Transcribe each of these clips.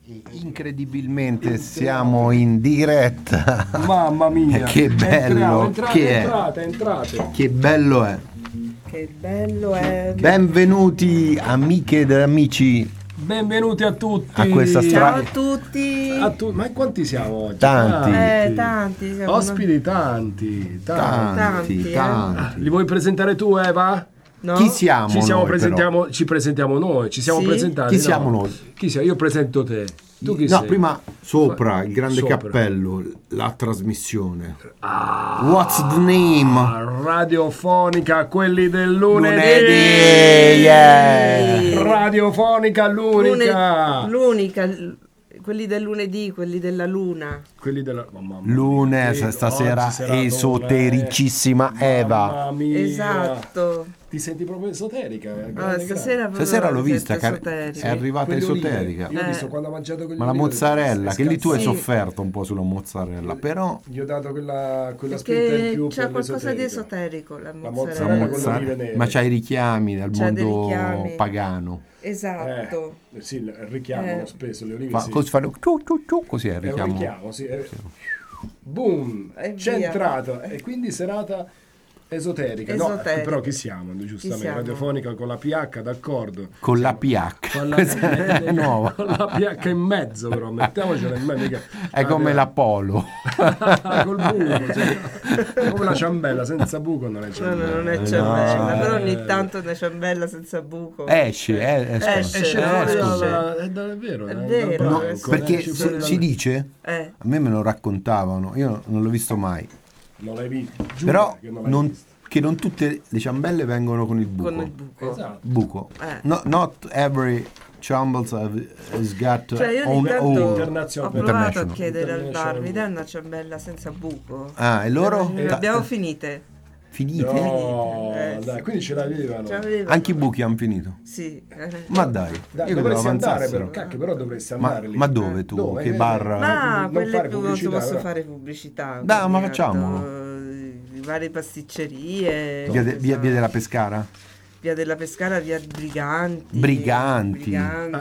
Incredibilmente siamo in diretta. Mamma mia, che bello, entrate. Che bello è. Che bello è. Benvenuti amiche ed amici Benvenuti a tutti. a questa Ciao a tutti. Ma quanti siamo oggi? Tanti. Tanti. Siamo Ospiti tanti. Tanti. Li vuoi presentare tu, Eva? No? Chi siamo noi, Ci presentiamo noi, ci siamo Sì? presentati. Chi no? siamo noi? Chi sei? Io presento te. Tu chi No, sei? prima sopra il grande Sopra. cappello, la trasmissione. What's the name? Radiofonica, quelli del lunedì. Yeah. Radiofonica, l'unica. L'unica. Quelli del lunedì, quelli della luna. Quelli della mamma mia. Lunes, stasera Oggi serata esotericissima Eva. Mamma mia. Esatto. Ti senti proprio esoterica? Stasera L'ho vista, esoterica. è arrivata Quelle olive. esoterica. Io ho visto quando ha mangiato quelle Ma la olive, mozzarella, è che lì tu hai Sì. sofferto un po' sulla mozzarella, però gli ho dato quella spinta in Perché più c'è per qualcosa di l'esoterica. esoterico la La mozzarella. mozzarella con le olive nere. ma c'hai i richiami dal C'ha dei mondo richiami. pagano. Esatto. Sì, richiamano spesso le olive. Sì. Così fanno così è il È un richiamo. richiamo, sì. Boom, E c'è via. entrato. E quindi serata esoterica. Esoterica. No, però chi siamo? Giustamente, siamo? radiofonica con la PH, d'accordo. Con la PH. Con la, Questa è nuova. con la PH in mezzo, però mettiamocela in mezzo. Mica, È come l'Apollo. col buco, cioè, come la ciambella senza buco non è No, ciambella. non è ciambella, no. però ogni tanto una ciambella senza buco. Esce. Esce fuori, È vero, È vero, No, esce perché fuori si dice, a me me lo raccontavano, io non l'ho visto mai, non l'hai visto. Giuro però che non l'hai visto. che non tutte le ciambelle vengono con il buco. Con il buco. Esatto. Buco. No, not every Chumbles has got Cioè io ogni own tanto own. ho International. provato a International. chiedere al bar, International. mi dai una ciambella senza buco? Ah, e loro? Le abbiamo finite. Finite? No, Sì. dai, quindi ce l'avevano. Ce l'avevano. Anche i buchi hanno finito. Sì. Ma dai, Dai, io credevo dovresti andare avanzassero. però, cacchio, però dovresti andare lì. Ma dove tu? Dove? Che bar? Ma non quelle fare più non si pubblicità, posso però. fare pubblicità. Dai, ma quindi, facciamo. Varie pasticcerie. Via della Pescara? Via della Pescara, via Briganti. Briganti.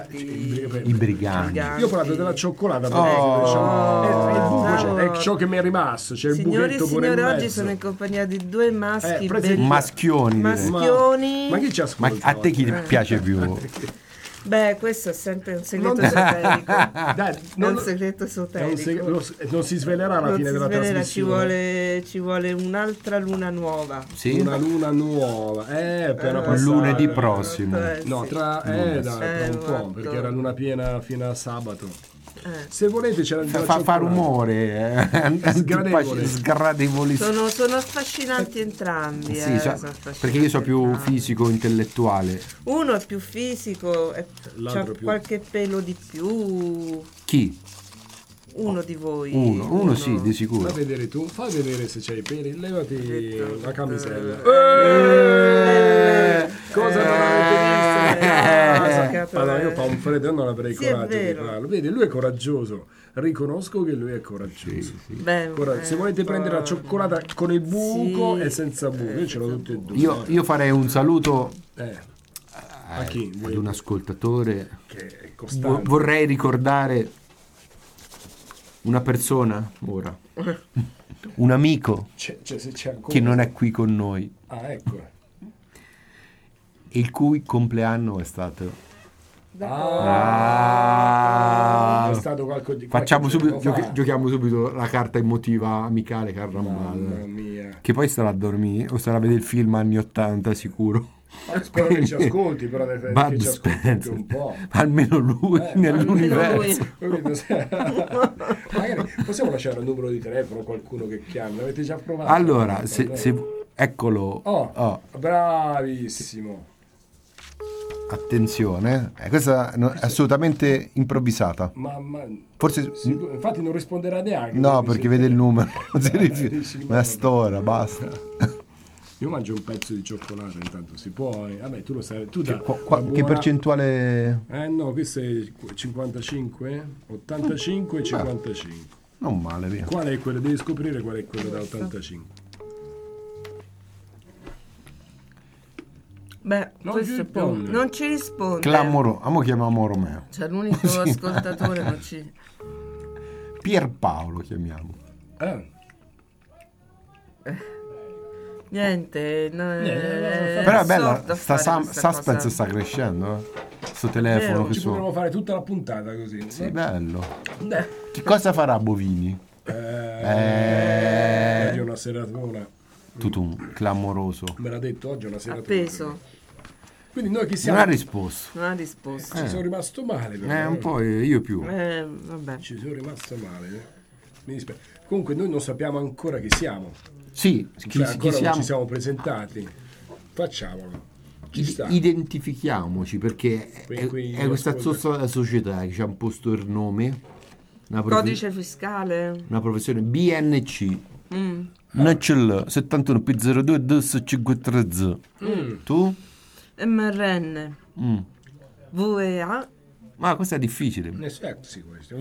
I I briganti. Io ho parlato della cioccolata, Oh. il buco Bravo. è ciò che mi è rimasto, c'è il Signori e buchetto pure in signore, mezzo. oggi sono in compagnia di due maschi presenti- Maschioni. direi. maschioni. Ma chi ci Ma ascolta? a te chi piace più? Beh, questo è sempre un segreto Non- esoterico. Dai, È un segreto esoterico. non si svelerà alla Non fine si della svelerà, trasmissione. ci vuole un'altra luna nuova. Sì? Una luna nuova, appena passata. Lunedì prossimo. No, Sì. tra un po', guarda. perché era luna piena fino a sabato. Eh. Se volete c'era il Fa rumore, Sgradevole. sgradevolissimo. Sono affascinanti entrambi. Sì, sono perché io sono più affascinanti fisico intellettuale. Uno è più fisico, c'ha L'altro più- qualche pelo di più. Chi? Uno di voi. Uno sì, di sicuro. Fa vedere tu, fa vedere se c'hai i peli, levati la camisella. Cosa non avete visto? Allora, io fa un freddo, io non avrei Sì, è coraggio di vero. farlo. Vedi, lui è coraggioso. Riconosco che lui è coraggioso. Beh, Se volete prendere la cioccolata con il buco Sì. e senza buco, io ce l'ho tutte e due. Io farei un saluto A chi? ad un ascoltatore. Che è costante. Vorrei ricordare una persona ora, un amico Se c'è ancora. che non è qui con noi, Ah, ecco. il cui compleanno è stato. È Ah, stato qualche facciamo giorno subito, fa. giochiamo subito la carta emotiva amicale Mamma Carrambal. mia. Che poi starà a dormire o starà a vedere il film anni 80 sicuro. Spero che ci ascolti, però che Bud ci ascolti anche Spencer. un po'. Almeno lui nell'universo. Magari possiamo lasciare un numero di telefono a qualcuno che chiama. L'avete già provato? Allora, eccolo. Oh, bravissimo. Attenzione, questa è assolutamente improvvisata. Ma Forse infatti non risponderà neanche. no, perché vede il numero. Si rifiuta. dici, Ma ora, basta. Io mangio un pezzo di cioccolato, intanto si può. Vabbè, tu lo sai. Tu da Che percentuale? no, questo è 55, 85 e 55. Non male, via. Qual è quello? Devi scoprire qual è quello da 85. Beh, Non questo ci è poco. risponde. Non ci risponde. Clamoroso. Amo chiamiamo Romeo. Cioè, l'unico ascoltatore non ci... Pierpaolo chiamiamo. Niente. Però è bella, assurdo sta fare questa suspense cosa. sta crescendo, Sto telefono Vero. che Ci so. potremmo fare tutta la puntata così. Sì, bello. Beh. Che cosa farà Bovini? Oggi è una seratona. Tutum, clamoroso. Me l'ha detto oggi è una seratona. Appeso. Quindi noi chi Non siamo? ha risposto. Non ha risposto. Ci sono rimasto male. però, Un po' io più. Vabbè. Ci sono rimasto male. Mi dispiace. Comunque noi non sappiamo ancora chi siamo. Sì, chi Cioè, ancora non siamo? ci siamo presentati. Facciamolo. Ci sta. Identifichiamoci perché Qui è questa ascolta. società che ci ha imposto il nome, Codice fiscale. una professione BNC. Mm. NCL 71 P02 DS530. Tu? MRN. Mm. VEA. Ma questo è difficile. Sì, questo.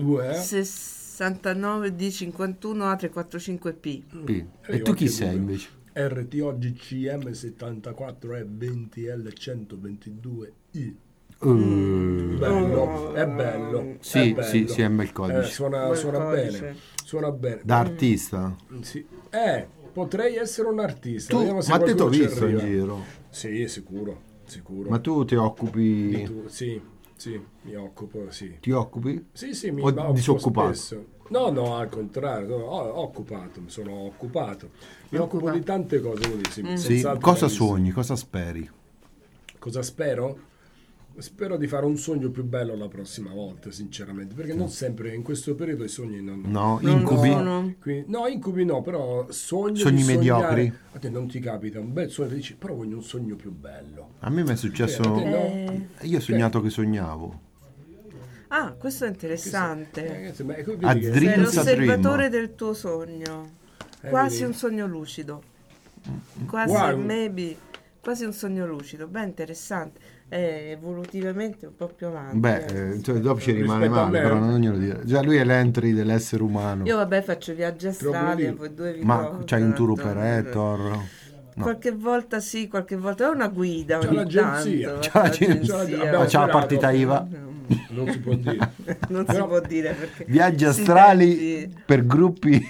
69 D51 A345P. P. E tu chi sei invece? RT oggi CM 74 e 20 L122I. Bello, è bello. Sì, è bello. sì, è un bel codice. Suona Bel bene. codice. Suona bene. Da artista? Sì. Potrei essere un artista. Tu, Vediamo se ma te t'ho qualcuno ci visto in arriva. giro. Sì, sicuro. Ma tu ti occupi? Sì, mi occupo, sì. Ti occupi? Sì, mi O occupo disoccupato? spesso. No, al contrario, mi sono occupato. Mi occupo di tante cose, quindi sì, Sì. senz'altro Cosa bellissimo. sogni? Cosa speri? Cosa spero? Spero di fare un sogno più bello la prossima volta, sinceramente, perché non sempre in questo periodo i sogni non... No, Non incubi? sono. No, incubi no, però Sogni di sognare- mediocri? A te non ti capita un bel sogno, ti dici, però voglio un sogno più bello. A me mi è successo. A te no? Io ho sognato che sognavo. Ah, questo è interessante. Ragazzi, ma vedi A che- Dream Sei Dreams a l'osservatore dream. del tuo sogno. Quasi vedi? un sogno lucido. Quasi, Wow. maybe, quasi un sogno lucido. Beh, interessante. È evolutivamente un po' più avanti. Cioè, dopo ci rimane Rispetto a male, me. però non glielo dire. Già lui è l'entry dell'essere umano. Io vabbè faccio viaggi astrali, lì. voi due vi Ma portano, c'hai un tour tanto. operator? No. Qualche volta sì, qualche volta è una guida C'è ogni l'agenzia. tanto. C'è l'agenzia. l'agenzia. Ma c'ha la sperato. partita IVA? Non si può dire. Non si può dire perché Viaggi si astrali senti- per gruppi.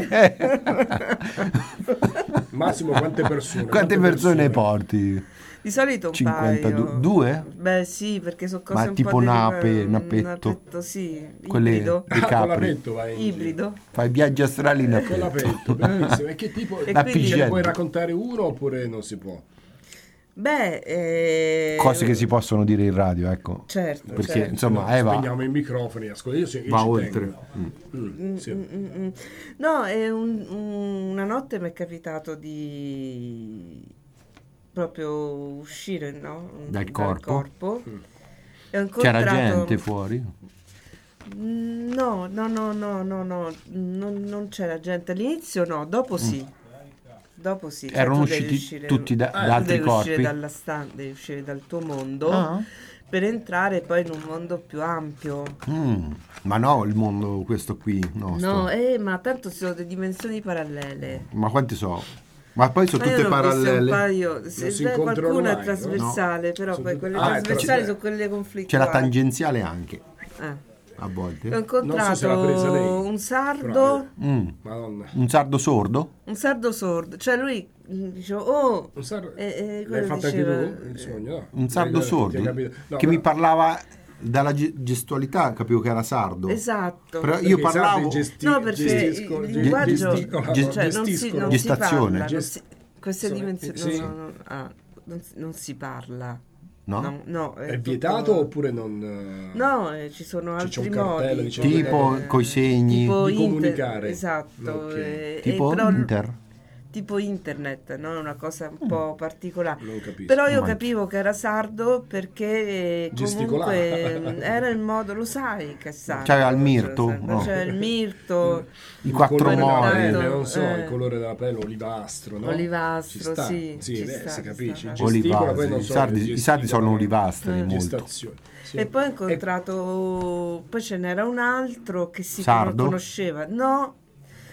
Massimo quante persone? Quante persone porti? Di solito un 52? paio. Due? Beh sì, perché sono cose Ma un tipo po' napetto? sì, Quelle ibrido. dei Con capri. l'apetto vai in giro. Ibrido. Fai viaggi astrali in Con apetto. l'apetto, bellissimo. E che tipo E La quindi- ce ne Pigel. puoi raccontare uno oppure non si può? Beh, Cose che si possono dire in radio, ecco. certo, Perché certo. insomma Eva Spegniamo i microfoni, ascolta, io va ci oltre. tengo. Sì. No, una notte mi è capitato di proprio uscire, no? Dal corpo? E ho C'era incontrato... gente fuori? No, non c'era gente. All'inizio no, dopo sì. Dopo sì. Cioè, Erano tu devi usciti uscire- tutti da tu altri devi uscire corpi? dalla devi uscire dal tuo mondo Ah. per entrare poi in un mondo più ampio. Ma no, il mondo questo qui nostro. No, ma tanto ci sono delle dimensioni parallele. Ma quanti so? Ma poi sono Ma io tutte ne ho viste un parallele. paio, si beh, incontrano qualcuna mai, è trasversale, però Sono poi tutte- quelle Ah, è trasversali trasversale. sono quelle C'è conflittuali. la tangenziale anche, a Ho volte. Non so se l'ha incontrato presa lei, un sardo, Madonna. Un sardo sordo? un sardo sordo, cioè lui diceva, oh, Non sa- quello L'hai fatto diceva, anche tu? Il sogno, no? Un sardo Ti è sordo? capito? No, Che mi però- parlava dalla gestualità, capivo che era sardo. esatto. Però io perché i parlavo... sardi No, perché gestiscono- il linguaggio, gesticolano, cioè non si gestiscono. Gestazione. parla, queste Sì, dimensioni, sì. non si parla. No? No, È tutto- vietato oppure non... No, ci sono C'è altri un cartello, modi. diciamo, Tipo coi segni, tipo di comunicare. Esatto. Ok. tipo però- Inter. tipo internet, no? È una cosa un po' particolare. Non capisco. Però io Ma- capivo che era sardo perché Gesticolava. comunque era il modo, lo sai che è sardo. C'aveva il mirto, Cioè, no? c'era il mirto, I quattro colore della mori. pelle, non so, Eh. il colore della pelle, olivastro, no? Olivastro, Ci sta. sì, Sì, ci beh, sta, si ci capisce. sta. Gesticola, poi non Olivastri. so, I sardi sono olivastri molto. Gestazione. Sì. E poi ho incontrato, poi ce n'era un altro che si Sardo? conosceva. No,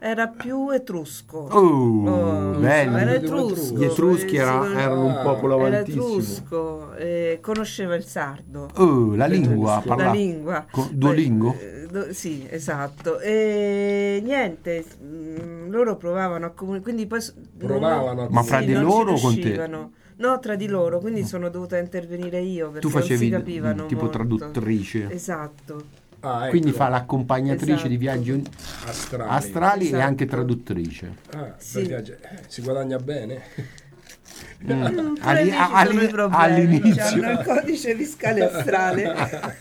Era più etrusco. Bello. Era Gli etrusco. Gli Etruschi Era erano un popolo era avantissimo. etrusco, conosceva il sardo. La lingua, Etrusco. La parlava. lingua. Duolingo? Sì, esatto. E niente, loro provavano a comunicare, quindi poi Provavano a Ma fra di non loro ci o con te? riuscivano. No, tra di loro, quindi sono dovuta intervenire io perché Tu non si facevi capivano tipo molto. traduttrice. Esatto. Ah, ecco, Quindi fa l'accompagnatrice di Esatto. viaggi astrali. astrali e Esatto. anche traduttrice. Ah, Sì. per viaggi- si guadagna bene. Pure Ali- lì ci sono i problemi. all'inizio. Hanno il codice fiscale astrale.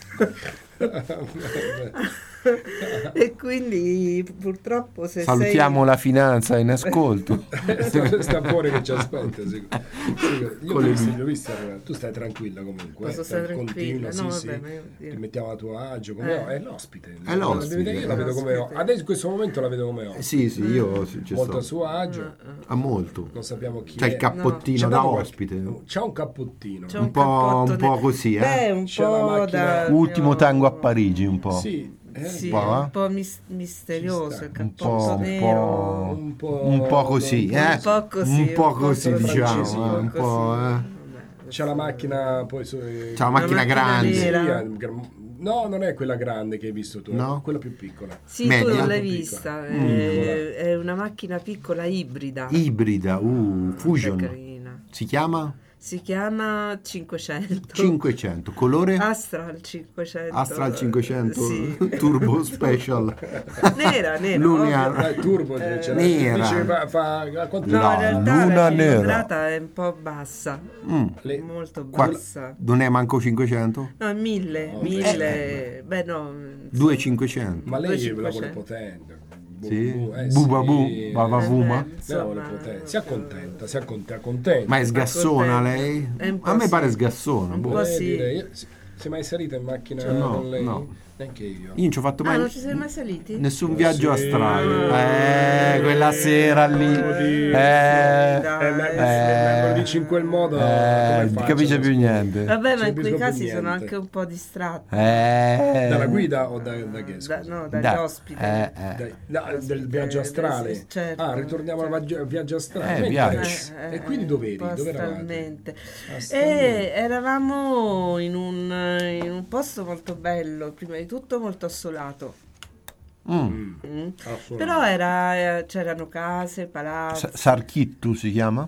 E quindi purtroppo se Salutiamo la finanza in ascolto. sta fuori che ci aspetta. Io Con le li ho visti arrivare. Tu stai tranquilla comunque. Posso stare Continua, tranquilla? No, sì, vabbè, sì. ma io- Ti mettiamo a tuo agio. Come è l'ospite. È l'ospite. Io la vedo come L'ospite. adesso in questo momento la vedo come ospite. Sì, io ci Molto a sto. suo agio. A molto. Non sappiamo chi C'è è. il cappottino C'è da proprio- ospite. C'ha un cappottino. c'è Un po', cappotto un po' ne- così, Beh, un C'è la po' macchina- da Ultimo mio- tango a Parigi, un po'. Sì. Sì, Un po', un po' misterioso, Ci il sta. Un cappotto po', nero. un po' così, Un po' così, un po' così, francesino, diciamo, un po', Vabbè, C'è la macchina poi C'è la macchina macchina grande. nera. No, non è quella grande che hai visto tu, No? è quella più piccola. Sì, tu Media? non l'hai Piccola. vista, Piccola. è una macchina piccola ibrida. Ibrida, È Fusion. carina. Si chiama Si chiama 500. 500. Colore? Astral 500. Astral 500 Sì. Turbo Special. Nera, Lunia. ovvio. Il turbo c'è nera. dice fa quanto No, No, in realtà luna la nera. cilindrata è un po' bassa, le- molto Qua- bassa. Non è manco 500? No, 1000, 1000, beh no. 2500. ma lei la 500. vuole potente. Sì. Sì. Bubabu, babavuma. Lei la Insomma, vuole potente. Si accontenta, si accontenta. Ma è sgassona contenta. lei? È un po' A me sì. pare sgassona. Un boh. po' sì. Direi, sei mai salita in macchina No, con lei? no. Neanche io. Io non ci ho fatto Ah, mai non ci sei mai saliti? nessun viaggio Sì. astrale. Quella sera lì. Dai. Dai, lo dici in quel modo. come Non faccio? capisce più niente. Vabbè, ma Ci in quei capisco casi più sono niente. anche un po' distratti. Dalla guida o da che? scusa? No, dagli Da- ospiti. Del viaggio astrale. Sì, certo. Ah, ritorniamo al viaggio astrale. viaggio. E quindi dove eri? un po' Dove eravate? astralmente. Astralmente. Eravamo in un posto molto bello, prima di tutto molto assolato. Mm. Assolutamente. Però c'erano case, palazzi, Sarchittu si chiama?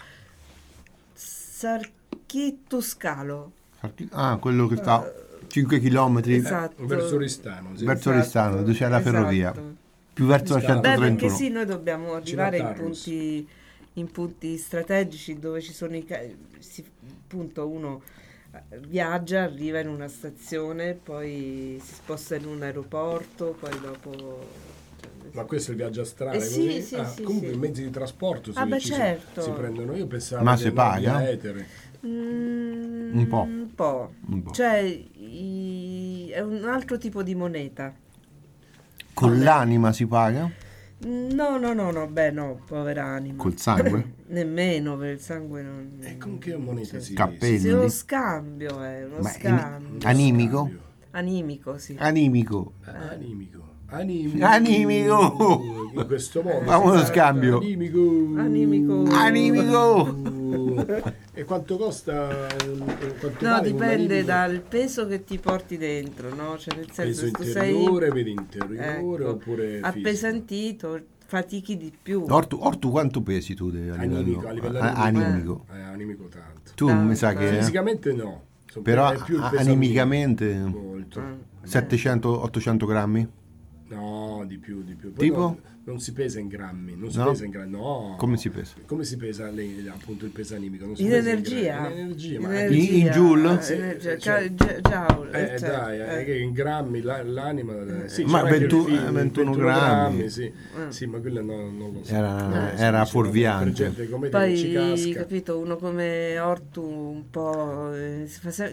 Sarchittu Scalo. Ah, quello che sta 5 km Esatto. Verso Oristano, sì. verso Oristano, dove c'è la Esatto. ferrovia. Più verso la Scalo. Beh, 131. perché sì, noi dobbiamo arrivare in Tarrus. punti strategici dove ci sono appunto uno viaggia, arriva in una stazione, poi si sposta in un aeroporto, poi dopo... Ma questo è il viaggio astrale? Sì, così? sì, Ah, sì, comunque sì. i mezzi di trasporto Ah, beh, si certo. prendono. Io pensavo Ma delle si paga? navi etere. Un po'. Un po'. Un po'. Cioè, è un altro tipo di moneta. Con l'anima si paga? No, beh no, povera anima. Col sangue? Nemmeno per il sangue non... E con che moneta si Cappelli. Sì, uno scambio, uno Ma scambio. animico? Animico, sì. Animico. Animico. Animico. In questo modo. Fa uno scambio. Animico. Animico. Animico. E quanto costa? Quanto No, vale un dipende animico? dal peso che ti porti dentro, no? Cioè, nel senso, Peso se tu sei interiore, vedi interiore ecco, oppure fisico? appesantito, fatichi di più. Ortu, quanto pesi tu a Animico, a livello animico. animico? Animico tanto. Tu mi sa che... Fisicamente no. Però È più il peso animicamente molto. 700-800 grammi? No, di più. Poi Tipo? non si pesa in grammi, non si No? pesa in grammi, no. Come si pesa? Come si pesa appunto il peso animico? Non si In pesa energia. In energia, ma In joule? Energia, Cioè- joule, certo. dai, è che in grammi l'anima sì, Ma c'era anche il 21 film, 21 grammi. sì. Sì, ma quello non lo so. Era Sì, fuorviante. per gente come te che ci Poi, casca. capito, uno come Ortu un po'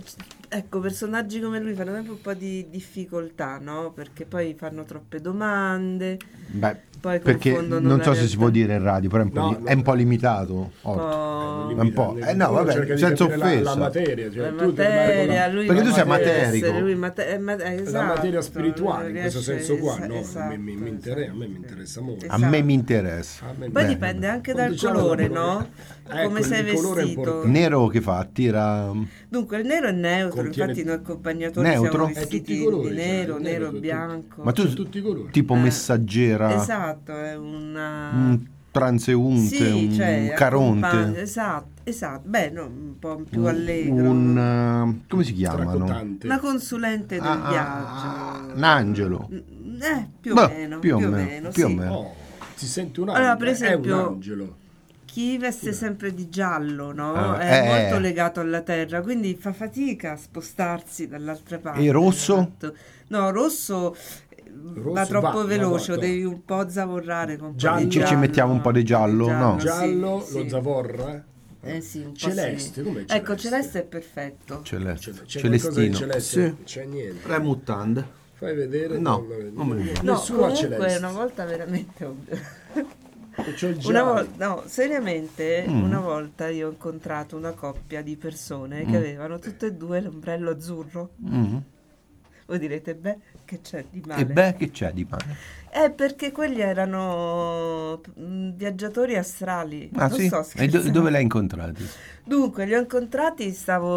ecco, personaggi come lui fanno sempre un po' di difficoltà, no? Perché poi fanno troppe domande, Beh, poi perché confondono non la so se si realtà. può dire in radio, però è un po', No, è un po' limitato. Un po'. Un po'. No, Uno vabbè, cerca di senza capire offesa. la materia, cioè, La tu devi materia, lui Perché tu sei deve materico. essere, lui la esatto, materia spirituale, in non questo riesce- senso qua, no? esatto, A me mi interessa molto. Esatto. A me mi interessa. A me Poi Bene. dipende anche Non dal diciamo colore, da no? colore. Come Ecco, sei il colore è vestito. importante. Nero che fa? Tira... Dunque, il nero è neutro, Contiene- infatti noi accompagnatori Neutro? siamo È vestiti tutti i colori, di cioè, nero, il nero, sono bianco. Ma tu Sono tutti i colori. tipo messaggera, Esatto, è una... un transeunte, Sì, un cioè, caronte, esatto, beh, no, un po' più allegro. come si chiamano? Stracotante. Una consulente del viaggio. Un angelo. Più o Beh, meno, più o più o meno, meno, più o sì. meno. Oh, si sente un Allora, angelo, per è esempio, un angelo. Chi veste sempre di giallo, no? Ah, È molto legato alla terra, quindi fa fatica a spostarsi dall'altra parte. E rosso? Esatto. No, rosso va troppo veloce, va. devi un po' zavorrare con un po' Giallo. di Ci giallo. mettiamo un po' di giallo, no? Giallo, sì, lo sì. zavorra. Sì, un po' Celeste, sì. com'è Ecco, celeste? celeste è perfetto. C'è qualcosa di Celestino. celeste? Sì. C'è niente. Le mutande. Fai vedere. No, non non me lo No, nessuno ha comunque celeste. una volta veramente... C'ho il Una giallo. volta, no, seriamente, una volta io ho incontrato una coppia di persone che avevano tutte e due l'ombrello azzurro. Mm. Voi direte, beh, che c'è di male? E beh, che c'è di male? Perché quelli erano viaggiatori astrali. Ah, Non sì? sto E scherzando. dove l'hai incontrati? Dunque, li ho incontrati,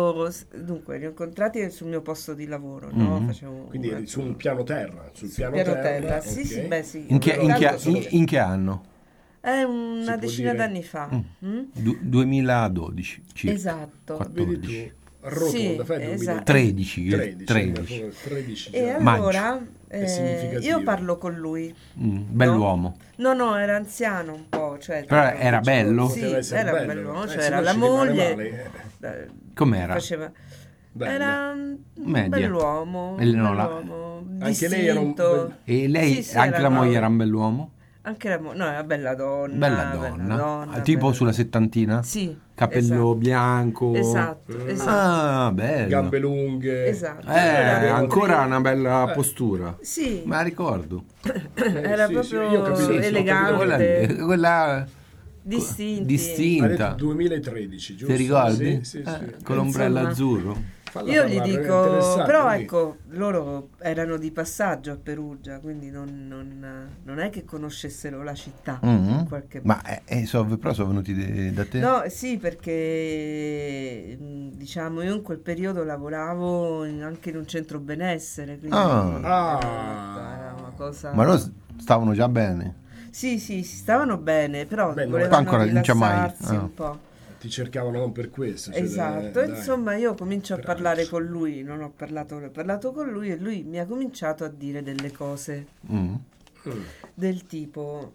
sul mio posto di lavoro, no? Facevo Quindi eri su un piano terra. Sul piano piano terra. Sì, ok. sì, beh, sì. In che, Intanto- in che anno? È Si una può decina dire? d'anni fa. Mm? 2012 circa. Esatto. 14. Vedi tu. Rotonda, Sì, fai esatto. 13. 13 E già. allora È significativo. io parlo con lui. Bell'uomo. No, era anziano un po', cioè Però era bello? Sì, Poteva essere era bello. bello, cioè se era no la ci rimane moglie. male, Com'era? Faceva Bello. era un Media. bell'uomo, E no, bell'uomo, Anche lei era un distinto. E lei, Sì, sì, anche la erano- moglie era un bell'uomo? Anche no, era una bella donna. Bella donna. Tipo bella- sulla settantina? Sì. Capello esatto. bianco. Esatto. Ah, bello. Gambe lunghe. Esatto. Ancora una bella postura. Sì, Ma ricordo. era sì, proprio io ho capito, sì, ho elegante, Quella, quella distinti. Ha distinta. detto 2013, giusto? Ti ricordi? Sì. Con l'ombrello Insomma, azzurro. Falla Io gli parlare, è dico, interessante, però quindi- ecco, loro erano di passaggio a Perugia, quindi non è che conoscessero la città in qualche modo. Ma però sono venuti da te? No, sì, perché diciamo io in quel periodo lavoravo anche in un centro benessere, quindi era una cosa... Ma loro stavano già bene. Sì, si stavano bene, però Beh, no, volevano ancora non c'è mai. rilassarsi un po'. Ti cercavano non per questo. Cioè, Esatto, dai. insomma io comincio a Per parlare altro. con lui, non ho parlato con lui e lui mi ha cominciato a dire delle cose Mm. del tipo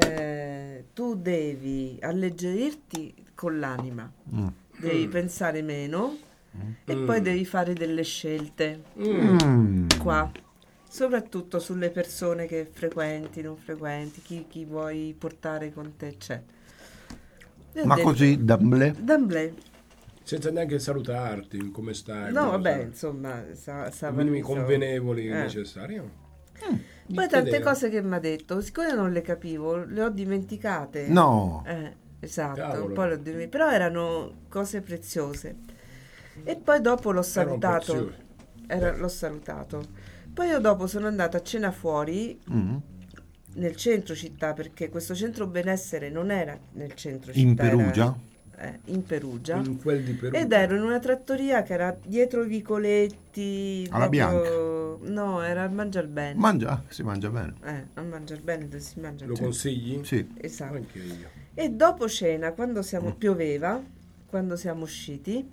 tu devi alleggerirti con l'anima, devi pensare meno e poi devi fare delle scelte qua, soprattutto sulle persone che frequenti, non frequenti, chi vuoi portare con te, eccetera. Io ho Ma detto, così, d'amblè? d'amblè. Senza neanche salutarti, come stai? No, come vabbè, stai? insomma, minimi lì, so. convenevoli necessari. Poi tante cose che mi ha detto, siccome non le capivo, le ho dimenticate. No. Esatto, Cavolo. un po' però erano cose preziose. E poi dopo l'ho salutato. preziose. L'ho salutato. Poi io dopo sono andata a cena fuori nel centro città, perché questo centro benessere non era nel centro città. In Perugia? In Perugia. In quel di Perugia. Ed ero in una trattoria che era dietro i vicoletti. Alla No, era al Mangiar Bene. Si mangia bene. Al Mangiar Bene dove si mangia Lo bene. consigli? Sì. Esatto. Anche io. E dopo cena, quando pioveva, quando siamo usciti,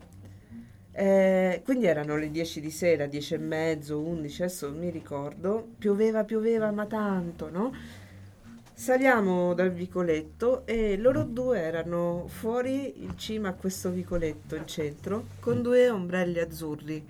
quindi erano le 10 di sera, 10 e mezzo, 11, adesso non mi ricordo, pioveva ma tanto, no? Saliamo dal vicoletto e loro due erano fuori in cima a questo vicoletto in centro con due ombrelli azzurri.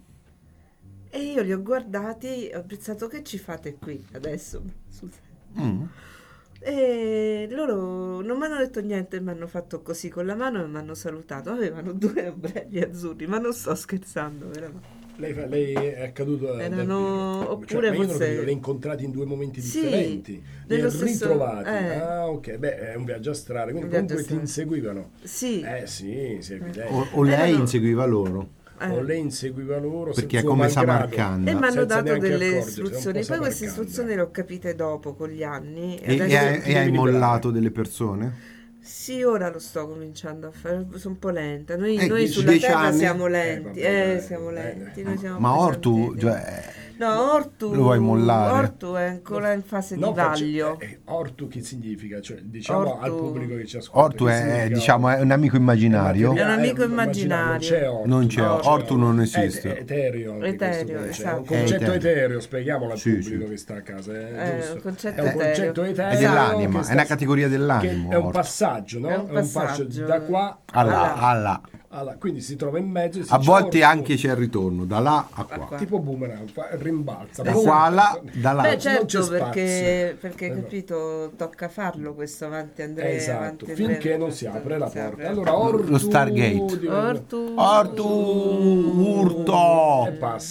E io li ho guardati e ho pensato, che ci fate qui adesso? Scusa. E loro non mi hanno detto niente, mi hanno fatto così con la mano e mi hanno salutato. Avevano 2 ombrelli azzurri, ma non sto scherzando, veramente. Lei è accaduto Erano- oppure ma io non ho forse- capito, li hai incontrati in 2 momenti Sì, differenti, li nello hai stesso- ritrovati. eh. Ok, beh, è un viaggio astrale, quindi Un viaggio comunque ti astrale. inseguivano. Sì, Sì, è evidente. O lei Erano- inseguiva loro, O lei inseguiva loro perché è suo come malgrado. Samarcanda. e mi hanno senza dato neanche delle accorgersi, è un po' istruzioni. Poi queste Samarcanda. istruzioni le ho capite dopo, con gli anni. E, adesso- e hai, ti e hai devi mollato liberare. delle persone? Sì, ora lo sto cominciando a fare, sono un po' lenta. Noi 10 sulla terra anni? siamo lenti, vabbè, siamo lenti. eh. Noi siamo Ma Ortu, pesantini. cioè, No, Ortu, lo vuoi mollare? Ortu è ancora in fase No, di vaglio. Ortu che significa? Cioè, diciamo Ortu- al pubblico che ci ascolta. Ortu che è, significa diciamo, è un amico immaginario. È un amico immaginario, immaginario. Non c'è, Ortu non esiste. È etereo. Anche Etereo, questo, cioè, è un esatto. concetto È etereo. etereo, spieghiamolo al Sì, pubblico sì. che sta a casa. È Giusto? un concetto È un concetto etereo. etereo. È dell'anima, che è una categoria dell'animo. che è un Ortu. passaggio, no? È un passaggio. da qua Alla. quindi si trova in mezzo. e si A dice, volte Ortu, anche c'è il ritorno, da là a qua. tipo boomerang, rimbalza. Da qua a là, da là. Beh, non c'è certo, spazio. perché no. capito, tocca farlo questo avanti Andrea. Esatto, avanti finché Andrea, non si apre la si porta. apre. Allora Ortu Lo Stargate. Ortu. Urto.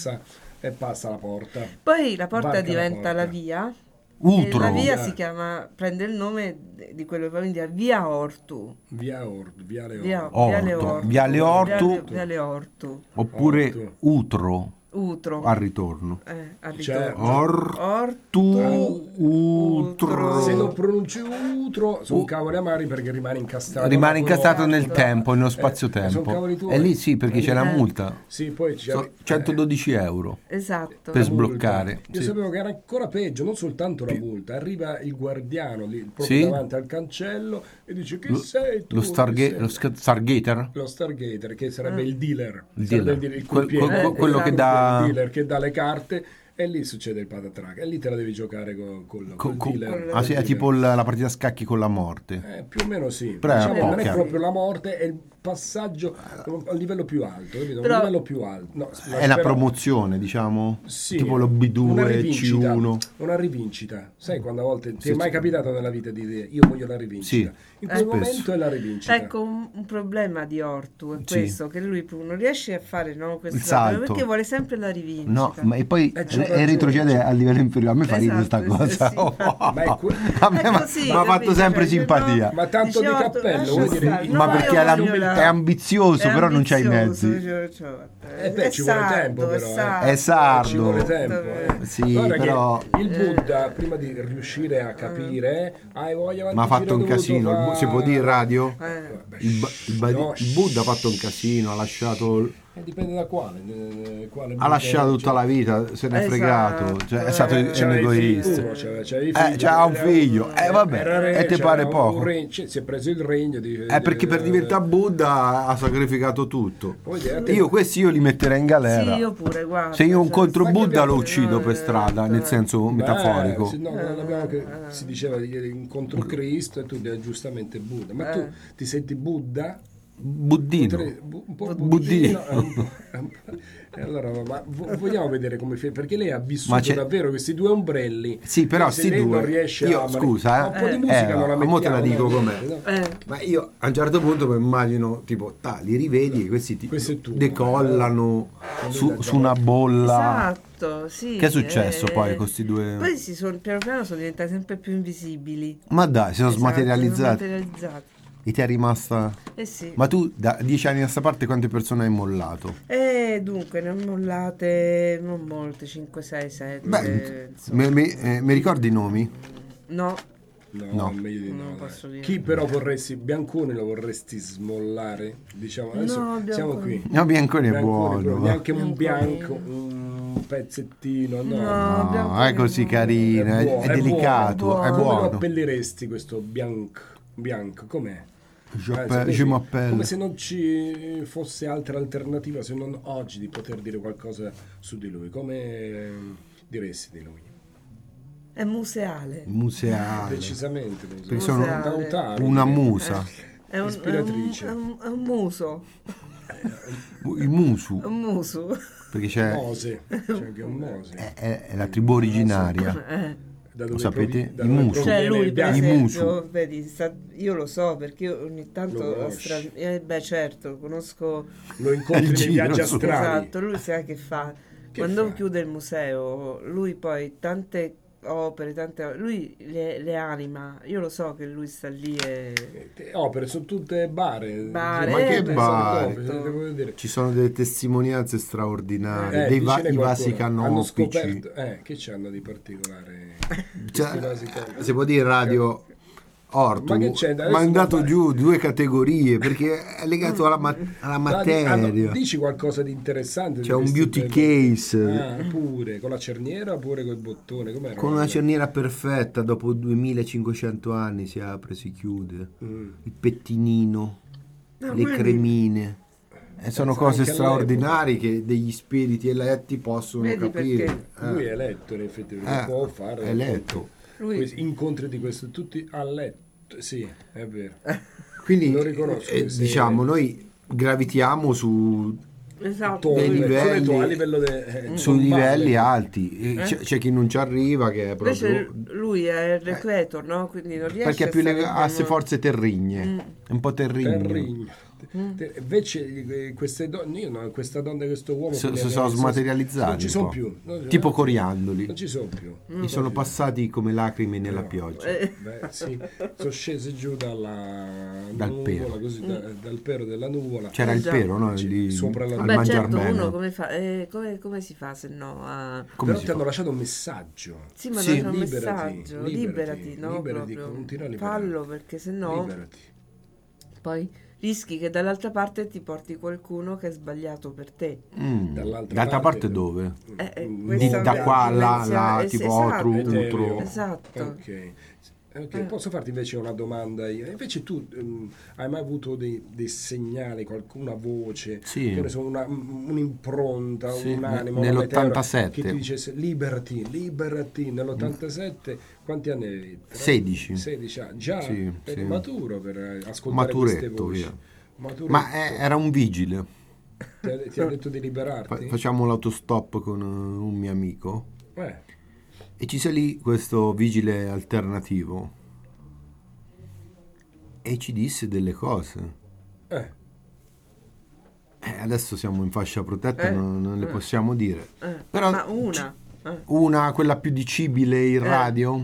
e passa la porta. Poi la porta Varca la diventa porta. la via. Utro. E la via Eh. si chiama, prende il nome di quello che fa India, via Ortu. Via Ortu, via le Via, Ortu. Viale Orto. Ortu. Viale Ortu. Viale Ortu. Oppure Ortu. Utro Utro. al ritorno. Al Cioè, ritorno. Ortu. Utro. Se non pronunci Utro, sono cavoli amari perché rimane incastrato. Rimane dopo incastrato un'ora. nel tempo, nello sono spazio-tempo. cavoli tuoi. E lì sì, perché c'è la multa. Sì, poi c'è 112 euro Esatto. per la multa. sbloccare. Io Sì. sapevo che era ancora peggio, non soltanto la multa, arriva il guardiano lì proprio Sì. davanti al cancello e dice chi sei tu? Lo Chi Stargater. sei? Stargater? Lo Stargater, che sarebbe il dealer, Il sarebbe dealer. il Quel- croupier. quello che dà- Il dealer che dà le carte e lì succede il patatrac e lì te la devi giocare col dealer. Ah, sì, è tipo la partita a scacchi con la morte. Più o meno sì. Però è Diciamo, non è poca. proprio la morte, è il passaggio a livello più alto, capito? Però- Un livello più alto. No, È la però- promozione, diciamo. Sì, Tipo lo una B2, rivincita, C1. una rivincita. Sai quando a volte ti Sì, è mai sì. capitato nella vita di dire io voglio la rivincita? Sì, In quel spesso. momento è la rivincita. Ecco, un problema di Ortu è Sì. questo, che lui non riesce a fare, no, questo Il salto. perché vuole sempre la rivincita. No, e poi c'ha ragione. retrocede a livello inferiore. A me fa ridere Esatto, questa cosa. sì, infatti. Ma è que- A me È mi così, ha fatto capito? sempre Cioè, simpatia. no, Ma tanto di dice, Ortu, cappello, lascia vuol dire- stare. Ma No, perché io è, voglio la- è ambizioso, però non c'ha i ambizioso, mezzi. beh, ci vuole tempo, però, È sardo. Ci vuole tempo. Sì, Guarda che però- il Buddha, prima di riuscire a capire, hai voglia Ma ha fatto un casino. Si può dire in radio? Vabbè, Il Buddha ha fatto un casino, ha lasciato. dipende da quale. Ha lasciato tutta la vita, se n'è Esatto. fregato. Cioè, è stato un egoista. C'ha un figlio. Vabbè, e te pare poco. Si è preso il regno. È perché per diventare Buddha ha sacrificato tutto. Vuoi dire, Questi li metterei in galera. Sì, io pure, guarda. Se io un cioè, contro ma Buddha che lo bello. uccido per strada, nel senso metaforico. No, non abbiamo che si diceva ieri incontro Cristo e tu dici giustamente Buddha. Ma tu ti senti Buddha? Buddino. Un po' Buddino. E allora, ma vogliamo vedere come perché lei ha vissuto Ma c'è- davvero questi due ombrelli. Sì, però se sti lei due. non riesce Io a scusa, un po' di musica non la mo te la mettiamo, dico no? com'è. No? Ma io a un certo punto mi immagino, tipo, li rivedi e questi Questo è tuo, decollano su una bolla. Esatto, sì. Che è successo poi con questi due? Poi piano piano sono diventati sempre più invisibili. Ma dai, si sono Esatto, smaterializzati. sono materializzati. E ti è rimasta. Eh sì. Ma tu da 10 anni a sta parte quante persone hai mollato? Dunque, ne ho mollate non molte, 5, 6, 7. Beh, insomma. mi ricordi i nomi? No, No, meglio di non no. dai. posso dire. Chi però vorresti, Bianconi lo vorresti smollare? Diciamo, adesso No, siamo Bianconi. qui. No, Bianconi è Bianconi, buono. neanche un Bianconi. bianco, un pezzettino, no. No. No, Bianconi è così è carino, è, buono, è delicato, è buono. Come lo buono. appelliresti questo bianco? Com'è? Je m'appelle. Come se non ci fosse altra alternativa se non oggi di poter dire qualcosa su di lui. Come diresti di lui? è museale. Museale. Decisamente. Perché sono Lautaro, una direi. musa. Ispiratrice. È un muso. Il musu. È un muso. Perché c'è. Mose. C'è anche un Mose. È la tribù originaria. Da Lo sapete? da I dove musu. Cioè proviene lui il per I bianco. musu. esempio, vedi, io lo so perché io ogni Lo tanto conosci. beh certo, conosco Lo incontri Il nei giro viaggi su- astrali. esatto, lui sa che fa. Che Quando fa? chiude il museo, lui poi tante opere, lui le anima. Io lo so che lui sta lì e Opere sono tutte bare. Bare, Ma che beh, bare? certo. Voglio dire. Ci sono delle testimonianze straordinarie, dei dicene i vasi qualcuno. Hanno canopici. scoperto. Che c'hanno di particolare? Cioè, questi vasi canopici? si può dire radio Orto, Ma che c'è? Adesso ma è andato vai. giù 2 categorie perché è legato alla materia. Dici qualcosa di interessante. C'è un beauty case Pure con la cerniera, pure col bottone. Com'era? con una cerniera perfetta, dopo 2500 anni si apre, si chiude, il pettinino, No, le quelli- cremine. E sono Pensa cose anche straordinarie che degli spiriti eletti possono Vedi capire. perché Lui è eletto, in effetti, perché può fare è eletto. Lui- questi incontri di questo, tutti a letto. Sì, è vero. Quindi Lo riconosco, sì. diciamo, noi gravitiamo su esatto, dei lui- livelli, a livello su livelli alti. E c'è chi non ci arriva, che è Invece proprio lui è il recreator, no? Quindi non riesce perché è più a stare a queste fermo. forze terrigne, è un po' terrigno. terrigno. Invece queste donne, io no, questa donna e questo uomo Si che sono ne- smaterializzati non ci un sono po'. più, no? Tipo coriandoli. Non ci sono più. Gli sono passati come lacrime nella pioggia. Beh, sì, sono scesi giù dalla Dal nuvola, pero. così, dal pero della nuvola. C'era il già. pero, no? Lì, Sopra la- al Beh, certo, Mangiarmeno. uno come fa? Come si fa se no a... Come Però si ti hanno fa? lasciato un messaggio. Sì, ma Sì. non c'è un Liberati, messaggio, liberati, liberati, no? liberati, Proprio. continua a liberarti. Fallo perché se no Liberati. poi rischi che dall'altra parte ti porti qualcuno che è sbagliato per te. D'altra parte dove? Questa da qua là, dimensione- tipo esatto, Otru, Etereo. Utro. Esatto. Ok, posso farti invece una domanda io? Invece tu hai mai avuto dei segnali, una voce, Sì. che ne so, un'impronta, Sì, un'anima, nell'87. una meteora che ti dicesse liberati, nell'87, quanti anni avevi? 16. 16 anni, già Sì, eri sì. maturo per ascoltare queste Maturetto, voci. via. Maturetto. Ma era un vigile. Ti ha detto di liberarti? Facciamo l'autostop con un mio amico Eh, e ci salì questo vigile alternativo e ci disse delle cose. eh, Adesso siamo in fascia protetta, non le possiamo dire. Però Ma una. quella più dicibile in radio.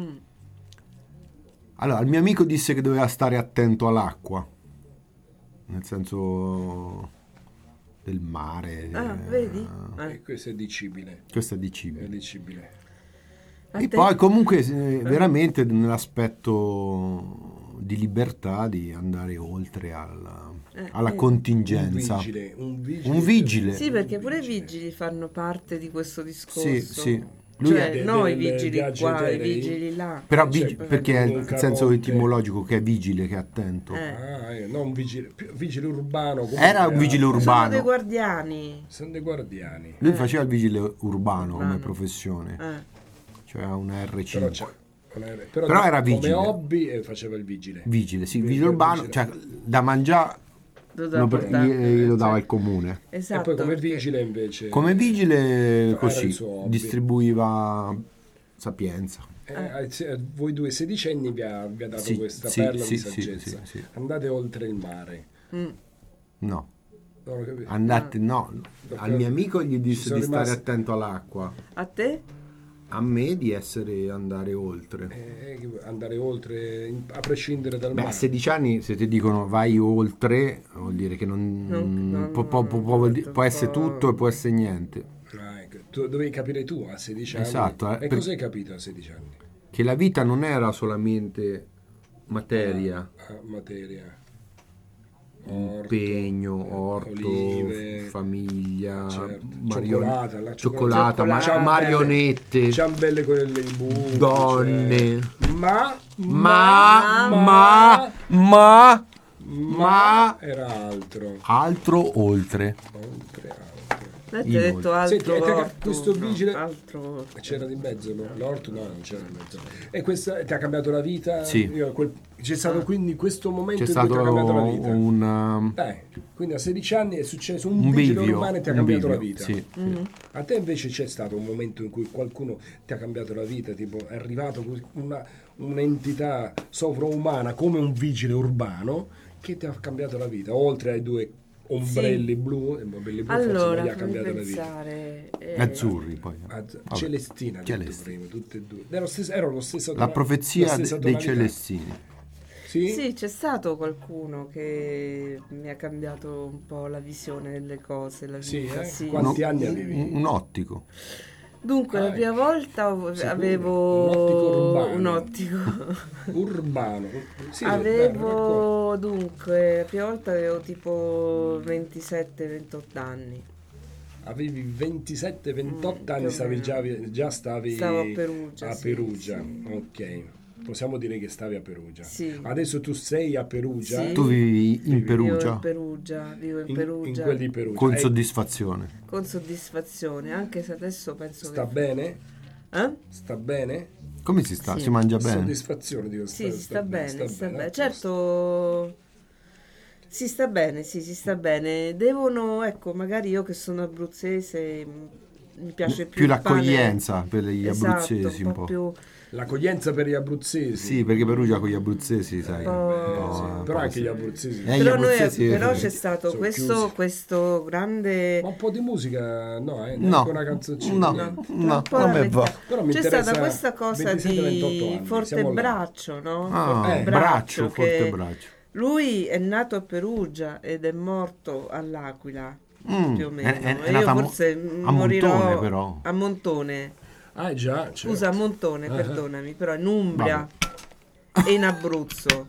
Allora, il mio amico disse che doveva stare attento all'acqua, nel senso del mare. Vedi? e questo è dicibile. Questo è È dicibile. dicibile. A E te? poi comunque veramente nell'aspetto di libertà di andare oltre alla contingenza. Un vigile. Un vigile. Sì, perché pure i vigili fanno parte di questo discorso. Sì, sì. Lui Cioè, è- no i dei vigili viaggi qua, i eterei? vigili là. Però Cioè, perché è un il senso capote. etimologico che è vigile, che è attento. Non un vigile, vigile urbano. comunque, Era un vigile Sono dei urbano. guardiani. Sono dei guardiani. Lui faceva il vigile urbano come Urbano. professione, cioè ha una Però, R5. però era come vigile. hobby faceva il vigile. Vigile, sì, Vigile vigile urbano, vigile. cioè da mangiare Doveva portare. glielo dava il comune. Esatto. E poi come perché- vigile invece. Come vigile il così suo hobby. distribuiva sapienza. Voi due sedicenni vi ha dato Sì, questa sì, perla sì, di sì, saggezza. sì, sì. Andate oltre il mare. No, Non ho capito. andate, no. Al mio amico gli Ci disse sono di stare rimasti- attento all'acqua, A te? a me di andare oltre. Andare oltre, a prescindere dal Beh, a mare. 16 anni se ti dicono vai oltre, vuol dire che può essere tutto e può essere niente. Ecco. Tu dovevi capire tu a 16 anni. Esatto, E cosa hai capito a 16 anni? Che la vita non era solamente materia, Materia. impegno, orto, olive, famiglia, certo. marion- La cioccolata, Cioccolata. marionette, ciambelle con le buche, donne. cioè. Ma Ma era altro. altro oltre. Oltre altro. Ti ho detto altro Senti, orto, questo no, vigile altro... c'era di mezzo, no? L'orto no, non c'era di mezzo. E questa ti ha cambiato la vita? Sì. C'è stato quindi questo momento C'è in cui ti ha stato cambiato la vita? un Quindi a 16 anni è successo un vigile bivio, urbano e ti ha un cambiato la bivio, vita. sì. A te invece c'è stato un momento in cui qualcuno ti ha cambiato la vita, tipo è arrivato un'entità sovraumana come un vigile urbano che ti ha cambiato la vita, oltre ai due ombrelli blu, forse Allora, non gli ha fammi cambiato la vita. pensare... azzurri poi. Vabbè. Celestina, ha detto Celestini. prima, tutte e due. Era lo stesso La profezia la stessa dei tonalità. Celestini. Sì? Sì, c'è stato qualcuno che mi ha cambiato un po' la visione delle cose, la Sì, vita, eh? sì. Quanti anni avevi? Un ottico. Dunque, la prima volta sicuro. avevo Un ottico urbano. un ottico. Urbano. Sì, Avevo, dunque, la prima volta avevo tipo 27-28 anni. avevi 27-28 anni, più o stavi meno. già stavi Stavo a Perugia, a sì, Perugia. sì. Ok. Possiamo dire che stavi a Perugia. Sì. Adesso tu sei a Perugia. Sì. Tu vivi in Vivo in Perugia Perugia, vivo in In Perugia quel di Perugia. con E soddisfazione. con soddisfazione, anche se adesso penso sta che... bene? Eh? Sta bene? Come si sta? Sì. Si mangia bene? Soddisfazione dico, Sì, si sta bene, sta bene. a posto. Certo, si sta bene, sì, si sta bene. Devono, ecco, magari io che sono abruzzese, mi piace più Più il l'accoglienza per gli esatto, abruzzesi un po'. più... L'accoglienza per gli abruzzesi. Sì, perché Perugia con gli abruzzesi, sai. Oh. Sì, un però po' anche sì. gli abruzzesi. Gli Però, abruzzesi, però c'è stato sono questo, chiusi. questo grande... Ma un po' di musica, no, No, neanche una canzoncina. no, niente. no, un po' non la mi va. metà. Però mi C'è interessa stata questa cosa 27-28 di anni, Fortebraccio, no? Ah, braccio, che Fortebraccio. lui è nato a Perugia ed è morto all'Aquila, più o meno. È E io nata forse a morirò Montone, però. a Montone. Ah, già, certo. Scusa, a Montone, perdonami, però in Umbria e in Abruzzo.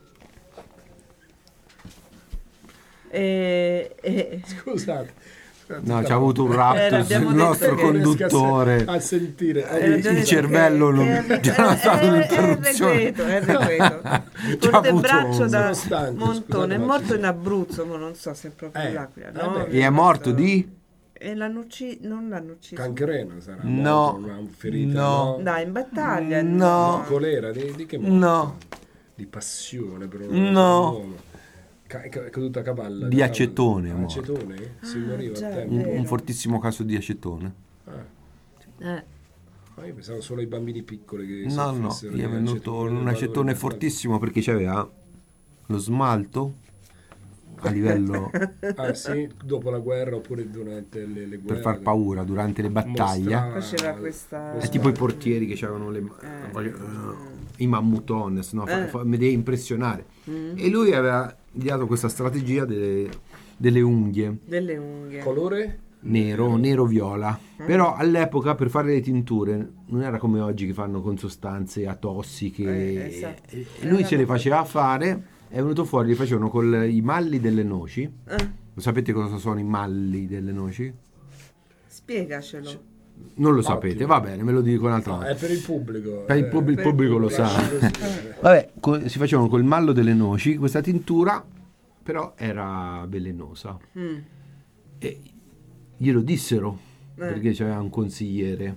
Scusate. No, c'ha avuto un raptus l'abbiamo il detto nostro che- conduttore. A sentire. Il cervello non c'era stata un'interruzione. È decreto. C'ha Fortebraccio avuto- da Sono stanco, Montone, è scusate, morto ma- in Abruzzo, ma non so se è proprio l'Aquila. No? vabbè. E è morto di? E non l'hanno ucciso. Cancreno sarà No. morto, una ferita, No. Dai, in battaglia. No. Colera, di che morte? No. Di passione, però. No. È caduta a cavallo. Di acetone, Ah, morto. acetone? Si moriva già, a è tempo. vero. Un fortissimo caso di acetone. Ah, io pensavo solo ai bambini piccoli che No, no, soffrissero gli è di venuto un valore acetone per- fortissimo perché c'aveva lo smalto a livello Ah sì, dopo la guerra oppure durante le guerre. per far paura durante le battaglie. Mostrava- Faceva questa- È tipo i portieri che avevano i mammutones, no? Mi deve impressionare. E lui aveva ideato questa strategia delle unghie Delle unghie. Colore? nero-viola. Però all'epoca per fare le tinture non era come oggi che fanno con sostanze atossiche. Esatto. E lui se le faceva fare, è venuto fuori, li facevano con i malli delle noci. Lo sapete cosa sono i malli delle noci? Spiegacelo. Non lo Ottimo. sapete, va bene, me lo dico un'altra No, volta. è per il pubblico. Per il pubblico lo sa. Vabbè, si facevano col mallo delle noci questa tintura, però era velenosa. E glielo dissero, perché c'era un consigliere,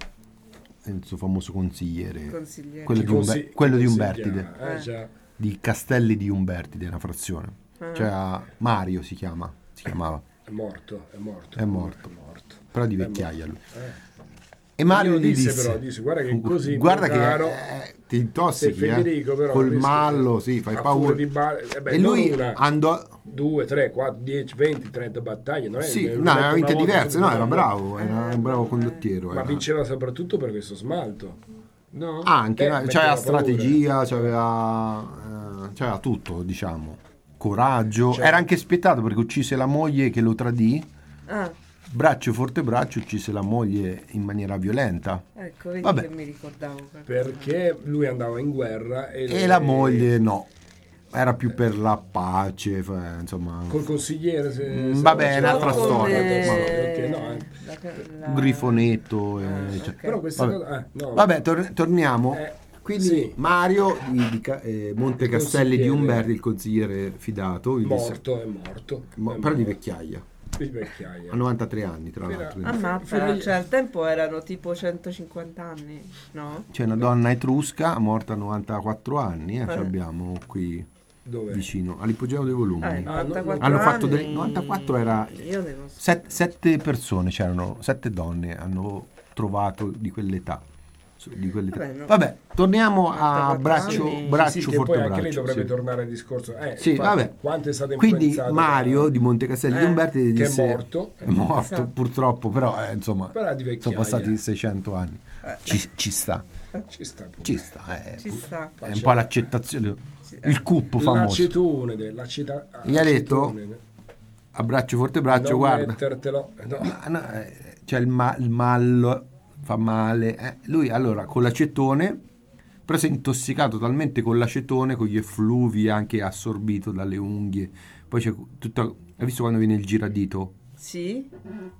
il suo famoso consigliere, Consigliere. quello di, quello di Umbertide, Già. di Castelli di Umbertide, una frazione. Cioè Mario si chiamava, È morto. è morto, però di vecchiaia lui. E Mario Mario gli disse, guarda che così guarda caro, che ti intossichi, se Federico però col rischia- mallo, sì, fai a paura. furia di E lui non una, andò, 2, 3, 4, 10, 20, 30 battaglie, non è sì, che no, una aveva vinte volta diverse, subito no, era dopo. bravo, era un bravo condottiero. Ma era. vinceva soprattutto per questo smalto. No? Anche, no, metteva c'aveva paura. strategia, c'aveva tutto, diciamo, coraggio. Cioè- Era anche spietato perché uccise la moglie che lo tradì. Braccio Fortebraccio uccise la moglie in maniera violenta. Ecco, vedi Vabbè. che mi ricordavo. Perché lui andava in guerra E la moglie no. Era più per la pace, insomma. col consigliere Vabbè, è c'era- un'altra storia. Ok, no, La- Grifonetto. cioè. ok. però questa Vabbè. cosa no. Vabbè, torniamo. Quindi sì. Mario di Monte Castelli di consigliere. Umberti, il consigliere fidato, gli disse- Morto, è morto. però di vecchiaia. di vecchiaia. A 93 anni, tra l'altro. Ammazza, cioè al tempo erano tipo 150 anni, no? C'è una donna etrusca morta a 94 anni, ce l'abbiamo qui Dove? vicino, all'ipogeo dei volumi. 94 Hanno fatto anni, 94 era io ne so. 7 persone, c'erano 7 donne hanno trovato di quell'età. Vabbè, no. Vabbè, torniamo a 94 braccio, anni. braccio Sì, che forte poi anche lei braccio. dovrebbe Sì. tornare al discorso. Sì, infatti, vabbè. quanto è stato Quindi influenzato Mario di Montecastelli di Umberti che disse, è morto. è morto Esatto. purtroppo, però insomma Però è di vecchiaia. sono passati 600 anni. Ci sta, Ci sta pure. ci sta. Ci sta. È un po' l'accettazione, il cup famoso. L'acetone Gli ha detto a braccio forte braccio, non guarda. mettertelo. No. No, c'è il mallo, fa male. Lui allora con l'acetone, però si è intossicato talmente con l'acetone, con gli effluvi anche assorbito dalle unghie. Poi c'è tutta. Hai visto quando viene il giradito? Sì?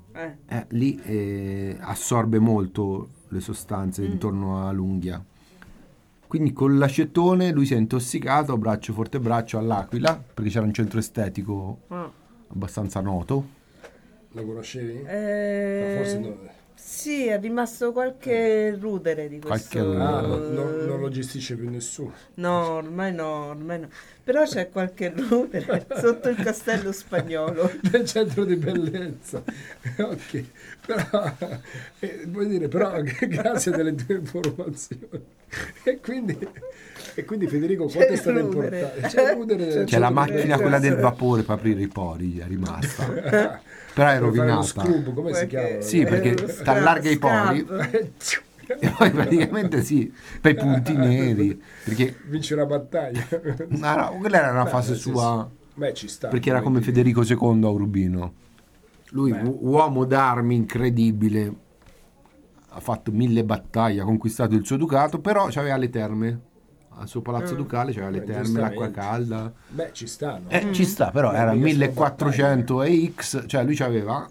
Lì assorbe molto le sostanze intorno all'unghia. Quindi con l'acetone lui si è intossicato a braccio forte braccio all'Aquila, perché c'era un centro estetico abbastanza noto. Lo conoscevi? Eh, Forse no. Sì, è rimasto qualche rudere di questo. Non lo gestisce più nessuno. No, ormai no. Però c'è qualche rudere sotto il castello spagnolo. Nel centro di bellezza. Ok. Però, vuol dire, però grazie delle tue informazioni. E quindi Federico, quanto è stato rudere. importante? C'è rudere. C'è la macchina quella del vapore per aprire i pori, è rimasta. Però è Puoi fare lo rovinata. scrub, come si chiama? Sì, perché ti allarga i pori e poi praticamente sì, per i punti neri. Perché Vince una battaglia. no, quella era una fase sua. Beh, ci sta. Perché era come Federico II a Urbino. Lui, uomo d'armi incredibile, ha fatto 1000 battaglie, ha conquistato il suo ducato, però c'aveva le terme. Al suo palazzo ducale c'aveva le terme, l'acqua calda. Beh, ci stanno. Ci sta, però era mica 1400 e X, cioè lui aveva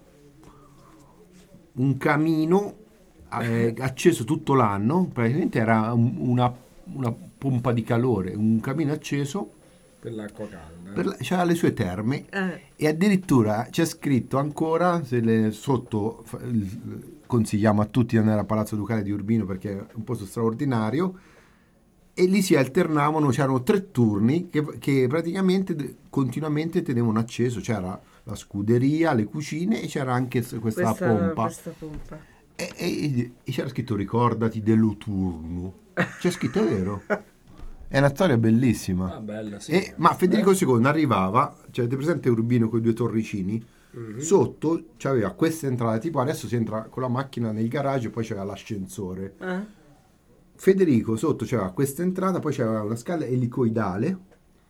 un camino acceso tutto l'anno, praticamente era una pompa di calore, un camino acceso Per l'acqua calda. c'era le sue terme e addirittura c'è scritto ancora, sotto consigliamo a tutti di andare al Palazzo Ducale di Urbino perché è un posto straordinario, e lì si alternavano, c'erano 3 turni che praticamente continuamente tenevano acceso, c'era la scuderia, le cucine e c'era anche questa pompa. Questa pompa. E c'era scritto ricordati dell'Uturno, c'è scritto, è vero, è una storia bellissima. Bella, sì. Ma Federico II arrivava, cioè avete presente Urbino con i 2 torricini? Sotto c'aveva questa entrata, tipo adesso si entra con la macchina nel garage e poi c'era l'ascensore. Federico sotto c'aveva questa entrata, poi c'aveva una scala elicoidale.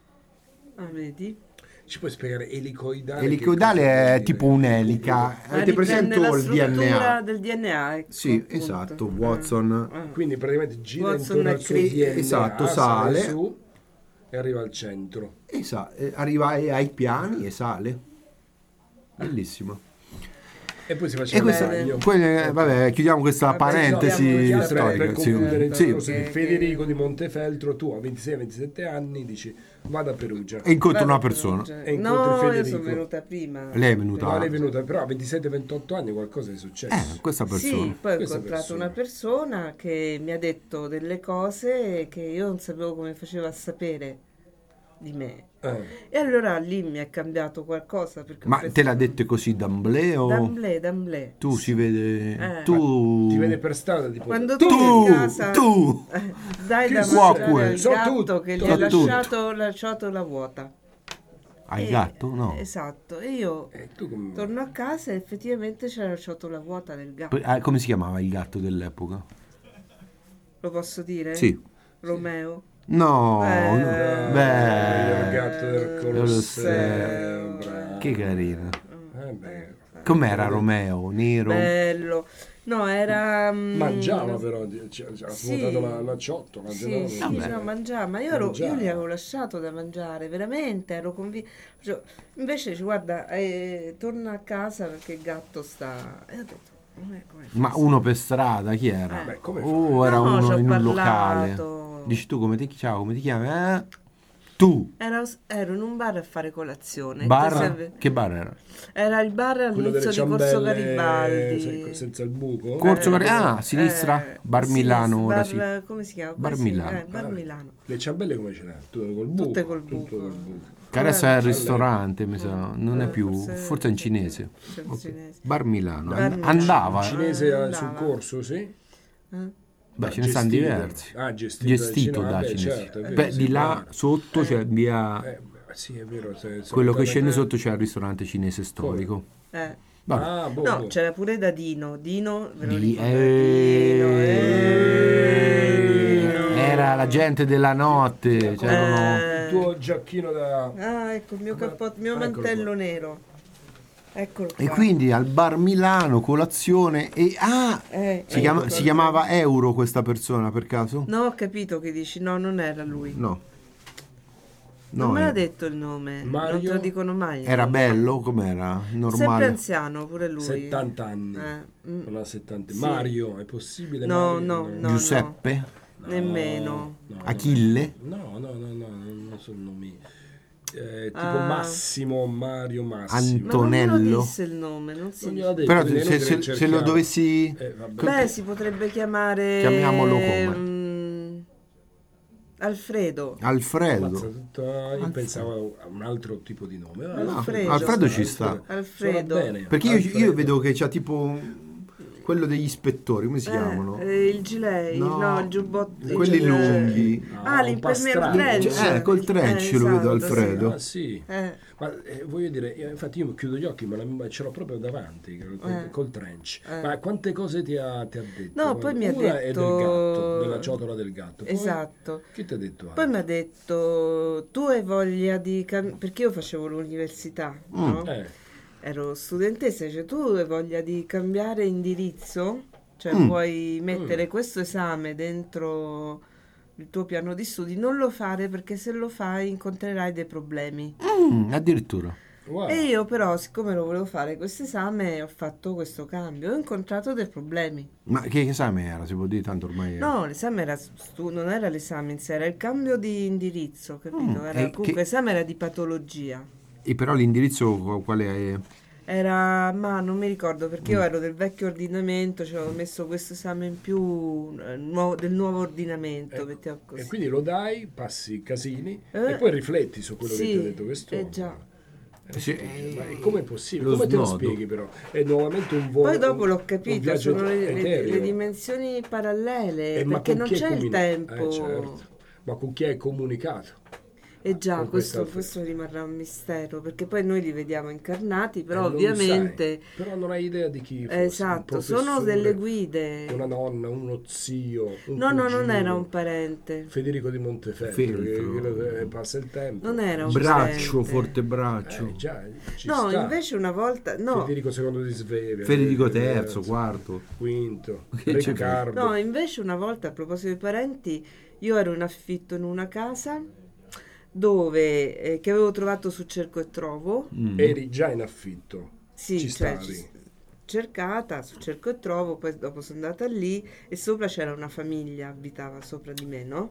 Vedi? Ci puoi spiegare elicoidale? Elicoidale è tipo un'elica. Avete presente il DNA? Del DNA, ecco, Sì, appunto. esatto, Watson. Quindi praticamente gira Watson intorno e al suo Crick. DNA, Esatto, sale sale. su e arriva al centro. Arriva ai piani e sale. Bellissimo. E poi si E faceva questa, il bagno. vabbè, chiudiamo questa parentesi chiudiamo storica. Per concludere il Sì. discorso di Federico di Montefeltro, tu a 26-27 anni dici vado a Perugia. E incontro Vado una per persona. Perugia. E incontri No, io Federico. sono venuta prima. Lei è venuta. No, lei è venuta, però a 27-28 anni qualcosa è successo. Questa persona. Sì, poi ho Questa incontrato persona. una persona che mi ha detto delle cose che io non sapevo come faceva a sapere di me. E allora lì mi è cambiato qualcosa. Perché ho Ma pensato- te l'ha detto così d'amblè o D'amblè. tu si vede Tu Ti vede per strada tipo Quando Tu, tu in casa tu. dai da Chi mangiare cuoco? al So gatto tutto, che gli so hai tutto. lasciato la vuota. Hai E- gatto? No. Esatto, e io tu come... torno a casa e effettivamente c'era lasciato la vuota del gatto. Come si chiamava il gatto dell'epoca? Lo posso dire? Sì. Romeo. No, il beh, gatto del Colosseo, bravo. che carino. Beh. Com'era Romeo? Nero? Bello. No, era... Mangiava però, ci ha Sì. svuotato la ciotola. Sì, sì, Vabbè. no, mangiava, ma io Mangiava. gli avevo lasciato da mangiare, veramente, ero convinta. Invece dice, guarda, torna a casa perché il gatto sta... E ho detto, come Ma uno per strada, chi era? Beh, come Era No, ci uno ho in un parlato. locale. Dici tu come ti chiami? Tu? Ero in un bar a fare colazione. Bar? Che bar era? Era il bar Quello delle all'inizio di Corso ciambelle Garibaldi. senza il buco? Corso a sinistra? Bar Milano, ora sì. Come si chiama? Bar Milano. Bar Milano. Le ciambelle come ce l'hai? Tutte col buco? Tutte col Tutto buco. col buco. Che adesso è il ristorante, mi sa. Non è più, forse è in cinese. Forse è in cinese. Bar Milano. Bar Milano. Andava. Cinese andava. sul corso, sì? Beh, ce ne stanno diversi. Gestito da vabbè, cinesi. certo, è vero, Beh, sì, di là claro. sotto c'è via... Sì, è vero. quello che scende sotto c'è il ristorante cinese storico. Vabbè. Ah, boh, No, boh. c'era pure da Dino. Dino, ve lo Di- ricordate? Dino. Era la gente della notte. C'erano... Il tuo giacchino da... Ah, ecco il mio cappotto, il mio Eccolo mantello qua. nero. Eccolo qua. E quindi al bar Milano, colazione e... si chiamava Euro questa persona per caso? No, ho capito che dici. No, non era lui. No. Non me l'ha eh. detto il nome. Mario? Non te lo dicono mai. Era bello? Com'era? Sempre Normale? anziano pure lui. 70 anni. Non ha 70. Sì. Mario, è possibile? No, Mario? no, no. Giuseppe? Nemmeno. No. Achille? No, non sono nomi. Tipo Massimo, Mario Massimo. Ma non me lo Antonello? disse il nome, non si Non dice. gliel'ha detto, Però quindi è inutile se lo cerchiamo. dovessi... Vabbè. Beh, si potrebbe chiamare... Chiamiamolo come? Alfredo. Alfredo. Ammazza, io pensavo a un altro tipo di nome. Alfredo. Alfredo ci sta. Alfredo. Suona bene. Perché io Alfredo. vedo che c'ha tipo quello degli ispettori, come si chiamano? Il gilet, No, il giubbotto. quelli il- lunghi. Ah, un l'infermiero pastrano. trench. Col trench lo vedo esatto, Alfredo. Ah, sì. sì. Ma voglio dire, infatti io chiudo gli occhi, ma ce l'ho proprio davanti col trench. Ma quante cose ti ha detto? No, poi mi ha Una è detto- del gatto, della ciotola del gatto. Poi, Esatto. Che ti ha detto? Poi mi ha detto, tu hai voglia di... perché io facevo l'università, no? Ero studentessa, cioè tu hai voglia di cambiare indirizzo? Cioè vuoi mettere questo esame dentro il tuo piano di studi? Non lo fare perché se lo fai incontrerai dei problemi. Addirittura. Wow. E io però, siccome lo volevo fare questo esame, ho fatto questo cambio. Ho incontrato dei problemi. Ma che esame era? Si può dire tanto ormai. No, l'esame era non era l'esame in sé, era il cambio di indirizzo, capito? Era, e comunque che- l'esame era di patologia. E però l'indirizzo quale è? Era, ma non mi ricordo perché io ero del vecchio ordinamento, ci avevo messo questo esame in più del nuovo ordinamento, mettiamo così. E quindi lo dai, passi casini Eh, e poi rifletti su quello che sì, ti ha detto quest'uomo. già. Sì, Ma com'è possibile? lo Come te lo snodo. spieghi però? È nuovamente un volo. Poi dopo l'ho un capito, viaggio sono le etereo. dimensioni parallele, Ma perché con non chi è c'è il comuni- tempo. certo. Ma con chi hai comunicato? E già, Con questa- questo rimarrà un mistero, perché poi noi li vediamo incarnati, però Non lo ovviamente... sai. Però non hai idea di chi fosse. Un Esatto, sono professore, delle guide. Una nonna, uno zio, un No, non cugino, era un parente. Federico di Montefeltro, Feltro. che passa il tempo. Non era un Braccio, parente. forte braccio. Già, ci No, sta. invece una volta... No, Federico II di Svevia. Federico terzo, quarto. quinto, Che c'è Riccardo. no, invece una volta, a proposito dei parenti, io ero in affitto in una casa dove che avevo trovato su Cerco e Trovo. Eri già in affitto. Sì, Ci cioè, stavi. cercata su Cerco e Trovo, poi dopo sono andata lì e sopra c'era una famiglia, abitava sopra di me, no?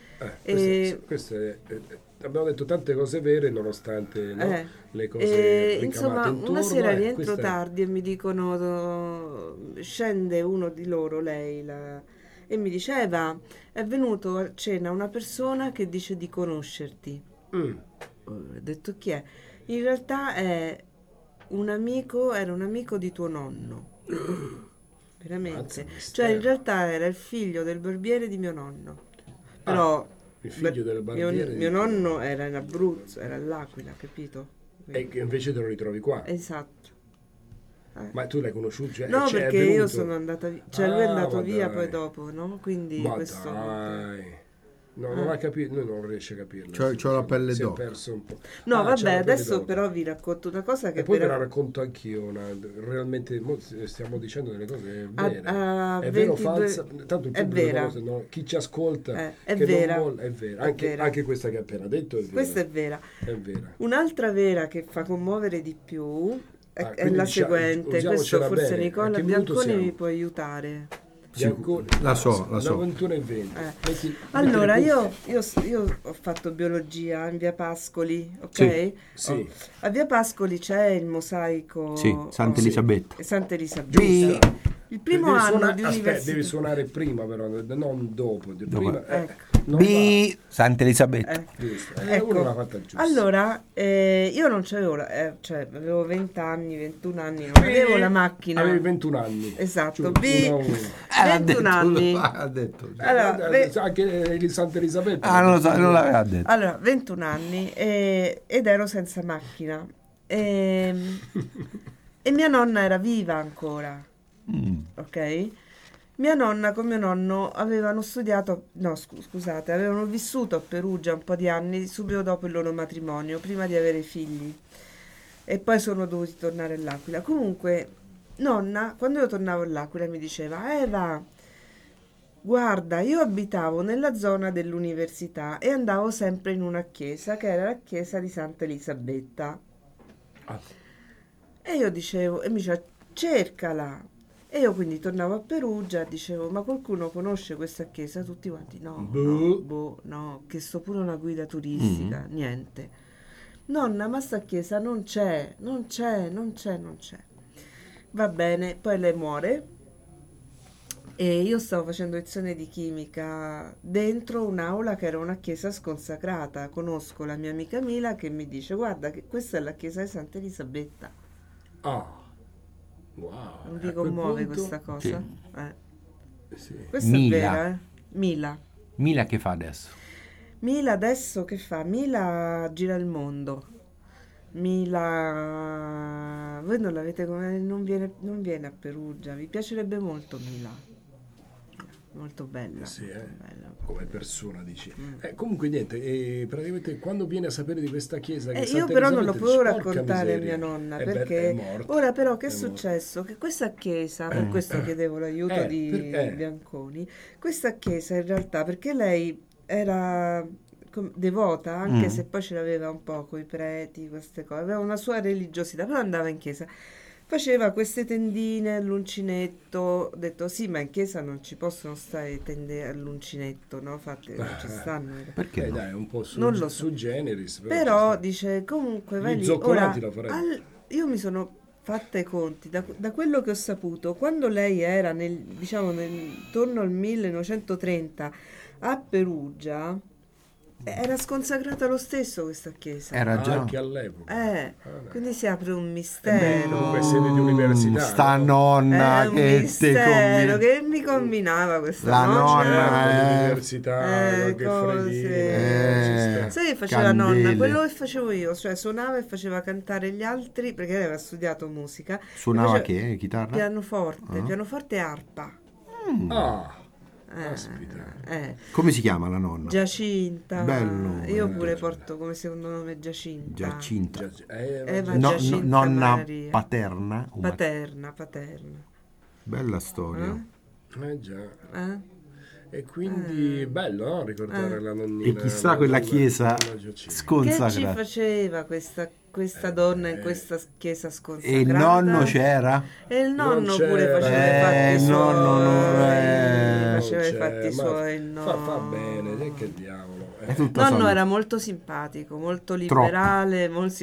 Abbiamo detto tante cose vere nonostante no, le cose ricamate insomma, intorno. una sera rientro questa è- tardi e mi dicono, scende uno di loro, lei, e mi dice, Eva, è venuto a cena una persona che dice di conoscerti. Ho detto chi è? In realtà è era un amico di tuo nonno. Veramente. Mazza, Cioè mistero. in realtà era il figlio del barbiere di mio nonno. Però il figlio del barbiere mio nonno era in Abruzzo, era all'Aquila, capito? E che invece te lo ritrovi qua. Esatto. Ma tu l'hai conosciuto? Cioè, No, è perché io venuto? sono andata via, cioè lui è andato ma via dai. poi dopo, no? Quindi Ma questo... dai. No, non ha capito, lui non riesce a capirlo. C'ho la pelle Si è d'oca. perso un po'. No, Ah, vabbè, c'è la pelle adesso d'oca. però vi racconto una cosa che E poi ve la vera- racconto anch'io, realmente stiamo dicendo delle cose A- vere. a È vero o 22 falsa? Tanto il è pubblico vera. non lo sa, no? Chi ci ascolta È che vera. non vuole, è vera. È Anche, vera. anche questa che hai appena detto è vera. Questa è vera. È vera. Un'altra vera che fa commuovere di più è quindi la diciamo- seguente. usiamocela Questo forse bene. A Nicola che minuto Bianconi siamo? mi può aiutare. La so. 21 e 20. Allora, io ho fatto biologia in via Pascoli, ok? Sì. A via Pascoli c'è il mosaico. Sì, Santa Elisabetta. Santa Elisabetta. Il primo anno di università. Devi suonare prima, però, non dopo. Prima, Santa Elisabetta. Ecco. L'ha fatta giusta. Allora, io non c'avevo, cioè avevo 20 anni, 21 anni, non avevo la macchina. Avevi 21 anni. Esatto, 21 anni. Ha detto. Allora, anche Santa Elisabetta. Non lo so, non l'aveva detto. Allora, 21 anni ed ero senza macchina. E mia nonna era viva ancora. Ok? Mia nonna con mio nonno avevano vissuto a Perugia un po' di anni subito dopo il loro matrimonio, prima di avere figli, e poi sono dovuti tornare all'Aquila. Comunque nonna, quando io tornavo all'Aquila, mi diceva: Eva, guarda, io abitavo nella zona dell'università e andavo sempre in una chiesa che era la chiesa di Santa Elisabetta. E io dicevo, e mi diceva: cercala. E io quindi tornavo a Perugia e dicevo: ma qualcuno conosce questa chiesa? Tutti quanti: no, che sto pure una guida turistica, niente. Nonna, ma sta chiesa non c'è. Va bene, poi lei muore e io stavo facendo lezione di chimica dentro un'aula che era una chiesa sconsacrata. Conosco la mia amica Mila che mi dice: guarda che questa è la chiesa di Santa Elisabetta. Wow, non vi commuove questa cosa? Sì. Sì. Questo è vero, Mila che fa adesso? Mila adesso che fa? Mila gira il mondo. Mila, voi non l'avete come, non viene a Perugia, vi piacerebbe molto Mila. Molto bella, sì, molto bella. Come persona, dici. Comunque niente, praticamente quando viene a sapere di questa chiesa che io però non lo potevo raccontare a mia nonna, perché ora però che è successo? Che questa chiesa, per questo chiedevo l'aiuto di Bianconi, questa chiesa in realtà, perché lei era devota, anche se poi ce l'aveva un po' coi preti, queste cose, aveva una sua religiosità, però andava in chiesa. Faceva queste tendine all'uncinetto, ho detto sì, ma in chiesa non ci possono stare tende all'uncinetto, no? Fatte, non ci stanno. Perché no? Dai, un po' su generis. Però dice, comunque vai lì. Ora, io mi sono fatta i conti, da quello che ho saputo, quando lei era intorno al 1930 a Perugia, era sconsacrata lo stesso questa chiesa. Era già anche all'epoca. Quindi si apre un mistero. Comunque sede di università. Sta nonna che mi combinava questa la nonna l'università, che freddino. Sai che faceva la nonna? Quello che facevo io, cioè suonava e faceva cantare gli altri, perché lei aveva studiato musica. Suonava che? Chitarra? Pianoforte e arpa. Come si chiama la nonna? Giacinta. Bello. Io pure porto come secondo nome Giacinta. Nonna Maria. paterna. Paterna. Bella storia. Già. E quindi bello, no? Ricordare la nonnina. E chissà quella chiesa sconsacrata. Che ci faceva questa donna in questa chiesa sconsacrata? E il nonno c'era? E il nonno pure faceva i fatti suoi. Fa bene, che diavolo. Il nonno era molto simpatico, molto liberale, molto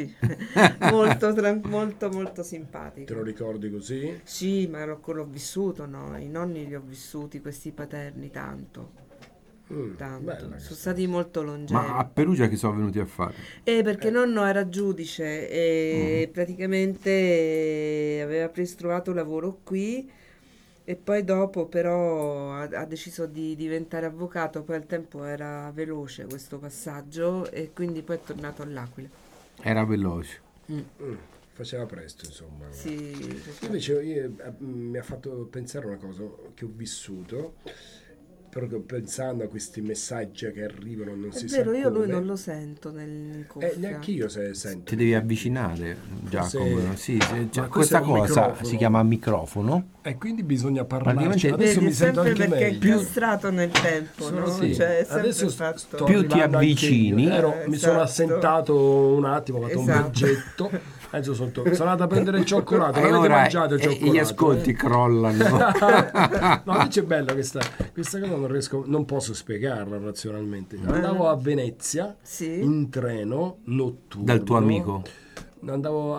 simpatico. Te lo ricordi così? Sì, ma l'ho vissuto, no? I nonni li ho vissuti, questi paterni, tanto. Sono stati molto longevi. Ma a Perugia che sono venuti a fare? Perché nonno era giudice e praticamente aveva preso trovato lavoro qui e poi dopo però ha deciso di diventare avvocato, poi al tempo era veloce questo passaggio e quindi poi è tornato all'Aquila. Era veloce. Faceva presto, insomma. Sì, invece mi ha fatto pensare una cosa che ho vissuto. proprio pensando a questi messaggi che arrivano, non si È sa vero, io lui come. non lo sento nel cuffia. Neanche io se sento. Ti devi avvicinare, Giacomo. Forse- Cioè, ma questo questa è un cosa microfono. si chiama microfono. E quindi bisogna parlarci. Praticamente- Adesso Vedi, mi è sento sempre anche perché è meglio. incastrato nel tempo, no? sì. Cioè, è sempre Adesso fatto. Più ti arrivando anche avvicini. io. Mi sono Esatto. assentato un attimo, ho fatto un Esatto. viaggetto. Adesso sono andato a prendere il cioccolato. E L'avete ora mangiato il cioccolato? gli ascolti crollano. No, invece è bella questa cosa, non posso spiegarla razionalmente. Andavo a Venezia Sì. in treno notturno. Dal tuo amico. Andavo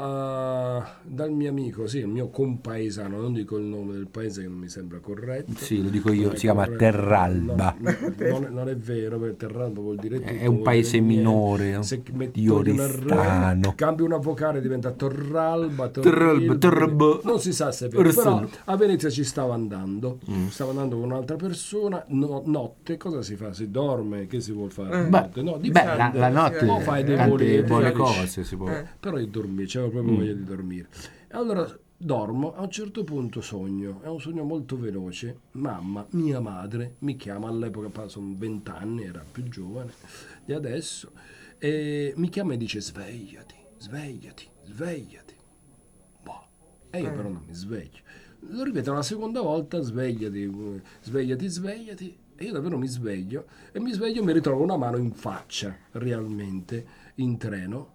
dal mio amico, sì, il mio compaesano, non dico il nome del paese che non mi sembra corretto. Sì, lo dico io, Non è si chiama corretto. Terralba. No, non è vero, perché Terralba vuol dire tutto. È un vuol paese dire niente. minore, Se metti di Oristano. cambio una vocale diventa Torralba, Torralba. non si sa se è vero, però a Venezia ci stavo andando, stavo andando con un'altra persona, notte, cosa si fa? Si dorme, che si vuol fare? Beh, No, beh, dipende. la notte O fai dei tante voli buone eterici. cose si può. Però io dormi, c'avevo proprio voglia di dormire. E allora dormo, a un certo punto sogno, è un sogno molto veloce. Mia madre, mi chiama, all'epoca sono 20 anni, era più giovane di adesso, e mi chiama e dice svegliati, svegliati, svegliati. Boh. E io però non mi sveglio. Lo ripeto una seconda volta, svegliati, svegliati, svegliati. E io davvero mi sveglio e mi ritrovo una mano in faccia, realmente, in treno,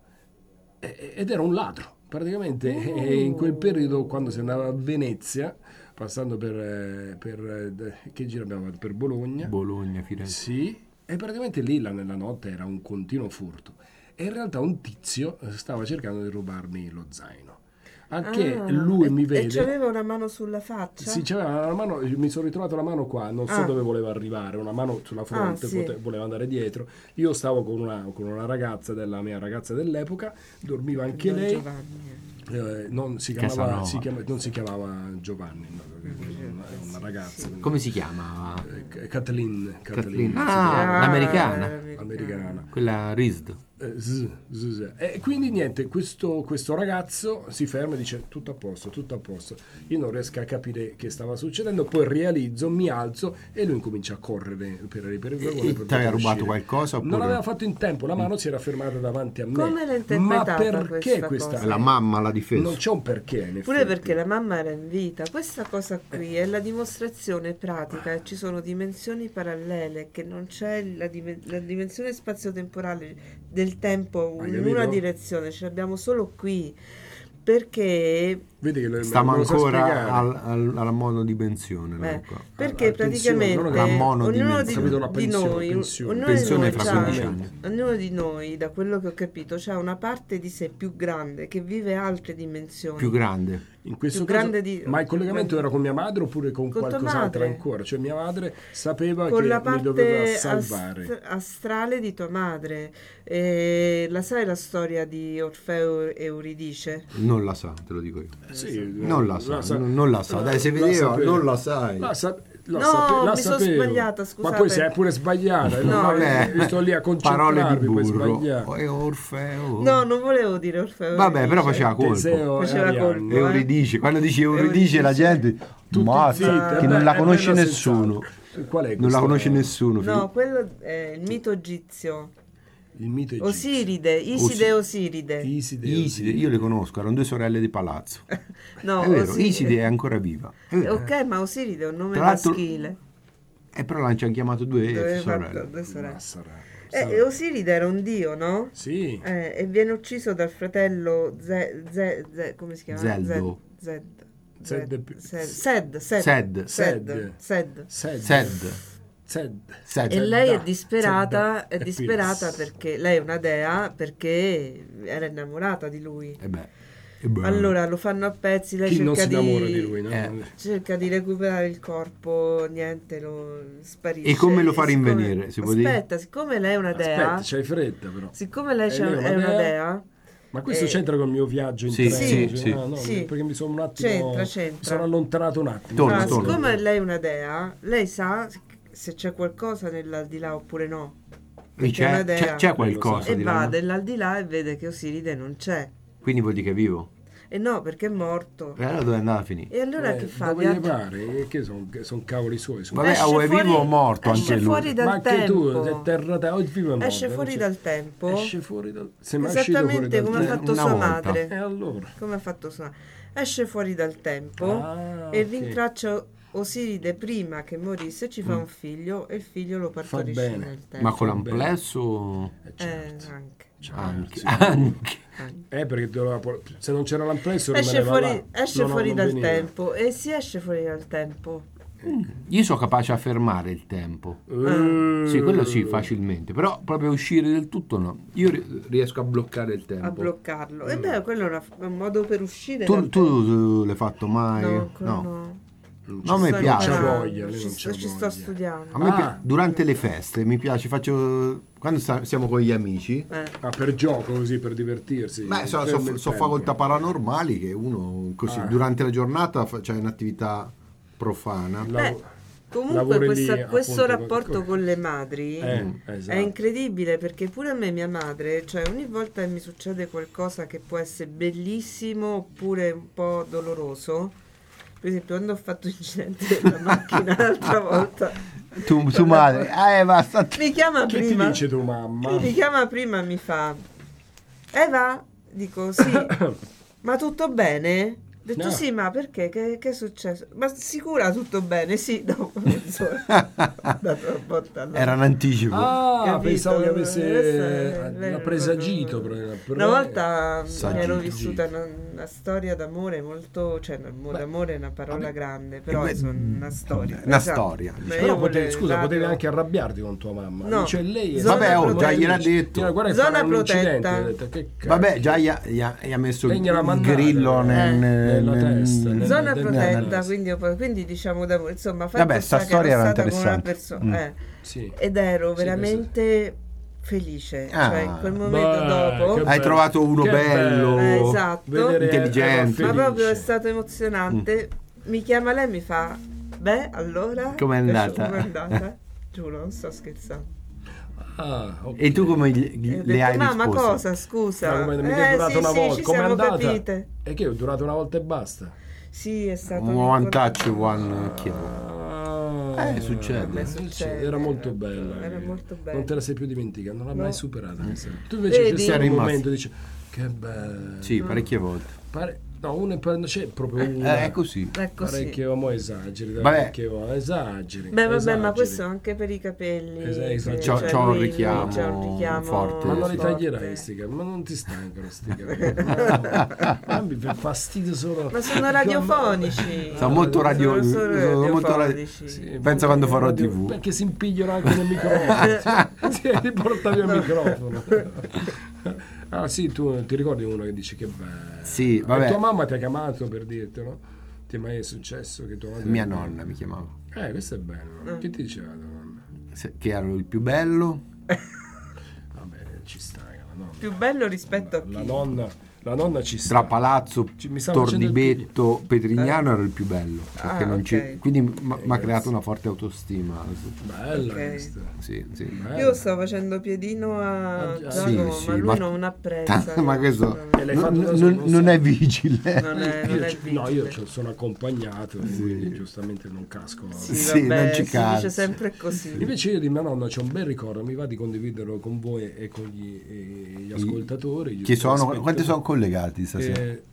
ed era un ladro. Praticamente in quel periodo, quando si andava a Venezia, passando per che giro abbiamo fatto? Per Bologna. Bologna, Firenze. Sì, e praticamente lì nella notte era un continuo furto. E in realtà un tizio stava cercando di rubarmi lo zaino. Anche lui mi vede. E c'aveva una mano sulla faccia? Sì, c'aveva una mano, mi sono ritrovato la mano qua, non so dove voleva arrivare, una mano sulla fronte, sì. voleva andare dietro. Io stavo con una ragazza della mia ragazza dell'epoca, dormiva anche Don lei. Giovanni. Non si chiamava Giovanni, no, una ragazza. Come si chiama? Kathleen. L'americana. Americana. Quella RISD. E quindi niente, questo ragazzo si ferma e dice tutto a posto. Io non riesco a capire che stava succedendo, poi realizzo, mi alzo e lui incomincia a correre per il vagone. E ti aveva rubato qualcosa? Oppure? Non aveva fatto in tempo, la mano si era fermata davanti a me. Come l'ha Ma interpretata perché questa cosa? La mamma l'ha difesa. Non c'è un perché, in Pure effetti. perché la mamma era in vita. Questa cosa qui è la dimostrazione pratica e ci sono dimensioni parallele, che non c'è la dimensione spazio-temporale del tempo Hai in capito? una direzione, ce l'abbiamo solo qui. Perché Vedi che Stiamo me lo so ancora spiegare. alla monodimensione. perché attenzione, praticamente non la ognuno monodimensione. la di noi, pensione. ognuno Pensione di noi fra c'ha- 15 anni. ognuno di noi, da quello che ho capito, c'ha una parte di sé più grande che vive altre dimensioni. Più grande. In questo più caso, grande di- ma il collegamento era con mia madre oppure con Con tua qualcos'altro madre. ancora? Cioè mia madre sapeva Con che la mi doveva parte salvare. astrale di tua madre. La sai la storia di Orfeo e Euridice? Non la sa, te lo dico io. Sì, Non la sa, non la sa. Dai, se vedeva, non la sai. No, mi sono sapevo. sbagliata, Ma scusate. poi sei pure sbagliata. No, vabbè. Io sto lì a Parole di concentrarmi, poi burro. sbagliare. E Orfeo. No, non volevo dire Orfeo. Vabbè, però Euridice. faceva colpo. Teseo e Faceva Arianna. colpo. Euridice, quando dici Euridice la gente Tutti mazza, zitti, che non la conosce bella nessuno. senz'altro. Qual è Non questo? la conosce nessuno. No, quello è il mito egizio. Il mito egizio. Osiride, Iside e Osiride. Iside, io le conosco, erano due sorelle di palazzo. No, È vero, Osiride. Iside è ancora viva. È vero. Ok, ma Osiride è un nome Tra l'altro- maschile. Però l'hanno già chiamato due Dove sorelle. due sorelle. Ma sarà. E Osiride era un dio, no? Sì. E viene ucciso dal fratello come si chiama? Zeldo. Sed. Sed. E lei è disperata perché lei è una dea, perché era innamorata di lui. E beh. Allora lo fanno a pezzi, lei Chi non si cerca innamora di lui, no? cerca di recuperare il corpo, niente, lo sparisce. E come lo fa Siccome- rinvenire, si può dire? Aspetta, siccome lei è una dea, Aspetta, c'hai fretta però. siccome lei lei è una dea, Ma questo c'entra con il mio viaggio in Sì, treno? sì, Cioè, sì. no, Sì. perché mi sono un attimo... C'entra. Mi sono allontanato un attimo. Torna. siccome lei è una dea, lei sa se c'è qualcosa nell'aldilà oppure no. Perché è una dea. C'è qualcosa E di va là, no? nell'aldilà e vede che Osiride non c'è. Quindi vuol dire che è vivo? E no, perché è morto. E allora dove andava a finire? E allora che fa? Dove gli pare? Che sono cavoli suoi. Vabbè, o è vivo o morto esce anche lui. fuori dal Ma anche tempo. tu, sei terra, o vivo o morto. Esce fuori dal tempo. Esce fuori dal sei mai uscito fuori Esattamente dal come ha tempo? fatto Una sua volta. madre. E allora? Come ha fatto sua madre. Esce fuori dal tempo Ah, e ok. rintraccia Osiride prima che morisse, ci fa un figlio e il figlio lo partorisce bene. nel tempo. Ma con l'amplesso? Certo. Anche. Anche. Sì. Anche. Perché se non c'era l'amplesso Esce rimaneva fuori, là. esce Non fuori dal veniva. tempo e si esce fuori dal tempo. Io sono capace a fermare il tempo. Sì, quello sì, facilmente. Però proprio uscire del tutto no. Io riesco a bloccare il tempo. A bloccarlo. E beh, quello è un modo per uscire Tu, dal tempo. tu l'hai fatto mai? No, ancora no. No, a me Sto piace. c'ha imparando, voglia, lei non c'ha ci sto voglia. studiando. A me durante le feste mi piace, faccio quando siamo con gli amici. Per gioco così, per divertirsi. Beh, Fermi il so tempo. facoltà paranormali che uno così durante la giornata c'è un'attività profana. Comunque lavori questo lì, appunto, rapporto con le madri esatto. è incredibile, perché pure a me mia madre, cioè ogni volta che mi succede qualcosa che può essere bellissimo oppure un po' doloroso, per esempio quando ho fatto l'incidente della macchina l'altra volta, Tu madre, basta. mi chiama Che prima, ti dice tua mamma? mi chiama prima e mi fa: Eva? Dico sì. Ma tutto bene? Ho detto No. sì, ma perché? Che è successo? Ma sicura tutto bene? Sì, dopo mezz'ora. Dato la botta alla- Era un anticipo. Capito? Pensavo che Adesso avesse è l'ha presagito. Una volta mi Saggito. ero vissuta una storia d'amore molto, cioè d'amore è una parola grande, però insomma una storia. Una Esatto. storia, Ma diciamo. Però io volevo- potevi anche arrabbiarti con tua mamma. No. Cioè lei è Zona Vabbè, già gliel'ha protetta. detto. Guarda che Zona farà un incidente. protetta. Ha detto, che cazzo. Vabbè, già gli ha messo Lei gliel'ha il mandato. grillo Nella testa, Zona nel- protetta, nel- quindi diciamo d'amore, insomma, fatto Vabbè, sta sta che storia ero era stata con una interessante. persona, Sì. ed ero Sì, veramente felice, Ah. cioè in quel momento Beh, dopo, che Hai trovato uno Che bello, esatto. Vedere intelligente. Eva ma proprio è felice. stato emozionante. Mi chiama lei e mi fa: beh, allora Com'è andata? Com'è andata? Giuro, non sto scherzando. Ok. E tu come E ho le detto, hai mamma, risposto? cosa, scusa? Ma come mica è durata sì, una sì, volta? ci Come è siamo andata? capite. E che è durata una volta e basta? Sì, è stato One importante. touch, one kill. Succede. Beh, succede. Era molto bella. Era molto bella. Non te la sei più dimenticata, non l'ha No. mai superata. Tu invece Vedi? c'è stato un Rimasta. momento e dici che bello. Sì, parecchie volte. No, uno c'è proprio una. È così. È così. Parecchio mo esageri, dai, Vabbè. parecchio esageri. Beh, vabbè, ma esageri. questo anche per i capelli. Esatto. che- C'ho un lui richiamo c'ha un richiamo forte. Ma non li forte. taglierai sti capelli, ma non ti stancano sti capelli. Ma mi fa fastidio solo. Ma sono radiofonici. Sono molto Sono solo molto radiofonici. Sì, Pensa quando farò radio- TV. Perché si impigliano anche nel microfono. Sì, ti porta via il microfono. Ah sì, tu ti ricordi uno che dice che bello. Sì, vabbè. E tua mamma ti ha chiamato per dirtelo? Ti è mai successo che tua madre... Mia nonna mi chiamava. Questo è bello. Che ti diceva tua nonna? Che ero il più bello. Vabbè, ci sta, la nonna. Più bello rispetto a chi? La nonna ci sta. Tra Palazzo, Mi stavo facendo il Tordibetto, Petrignano ero il più bello. Perché non ok. quindi mi ha creato una forte autostima. Bella Ok. questa. Sì, sì. Bella. Io sto facendo piedino a Giacomo, sì, ma lui ma- non apprezza. Ma questo E l'hai fatto da solo, non è vigile. Non è No, vigile. io sono accompagnato, quindi giustamente non casco. Sì, Sì, vabbè, non ci si cazzo. dice sempre così. Invece io di mia nonna c'è un bel ricordo, mi va di condividerlo con voi e con gli ascoltatori. gli Chi sono? telespettatori. Quanti sono collegati stasera?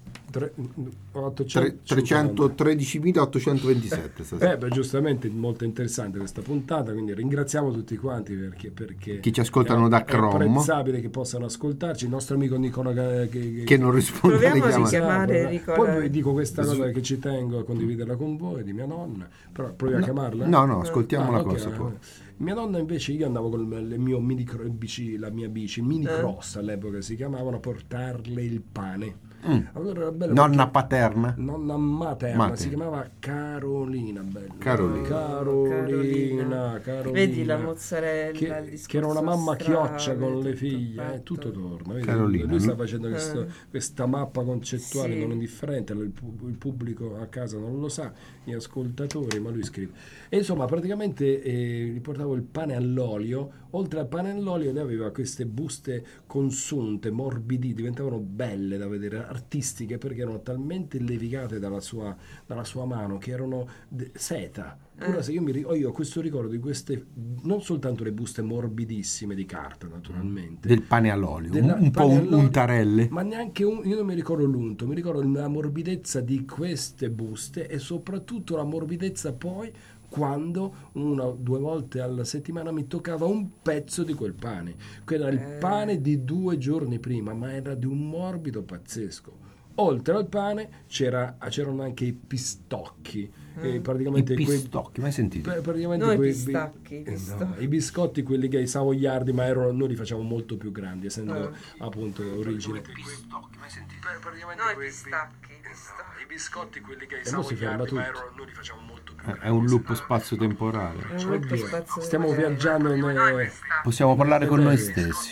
313.827 stasera. Beh, giustamente molto interessante questa puntata, quindi ringraziamo tutti quanti perché Chi ci ascoltano da è Chrome. apprezzabile che possano ascoltarci. Il nostro amico Nicola Che non risponde alle Proviamo a chiamate. richiamare Nicola. Poi vi dico questa cosa che ci tengo a condividerla con voi, di mia nonna, però provi a chiamarla? No, ascoltiamo la ok, cosa poi. Mia nonna invece, io andavo con il mio la mia bici, mini cross all'epoca si chiamavano, a portarle il pane. Allora era bello Nonna perché- paterna? nonna materna, si chiamava Carolina, bello. Carolina. Vedi la mozzarella, il che discorso era una mamma strano, chioccia con le tutto figlie, fatto. tutto torna. Vedi? Carolina, Lui sta no? facendo questa mappa concettuale Sì. non indifferente, il pubblico a casa non lo sa, gli ascoltatori, ma lui scrive. E insomma, praticamente gli portavo il pane all'olio oltre al pane all'olio lei aveva queste buste consunte, morbidi, diventavano belle da vedere, artistiche, perché erano talmente levigate dalla sua mano che erano seta. Ora, se io ho questo ricordo di queste, non soltanto le buste morbidissime di carta, naturalmente, del pane all'olio, un po' untarelle, ma neanche io non mi ricordo l'unto, mi ricordo la morbidezza di queste buste e soprattutto la morbidezza poi quando 1 o 2 volte alla settimana mi toccava un pezzo di quel pane, che era il pane di 2 giorni prima, ma era di un morbido pazzesco. Oltre al pane c'erano anche i pistocchi. Praticamente i pistocchi, mai sentito? Praticamente i pistacchi. I biscotti, quelli che i savoiardi, ma noi li facciamo molto più grandi, essendo appunto origine. I pistocchi, mai sentito? I pistacchi. I biscotti, quelli che i savoiardi, ma noi li facciamo molto più grandi. È un loop spazio-temporale. Stiamo viaggiando Possiamo parlare con noi stessi.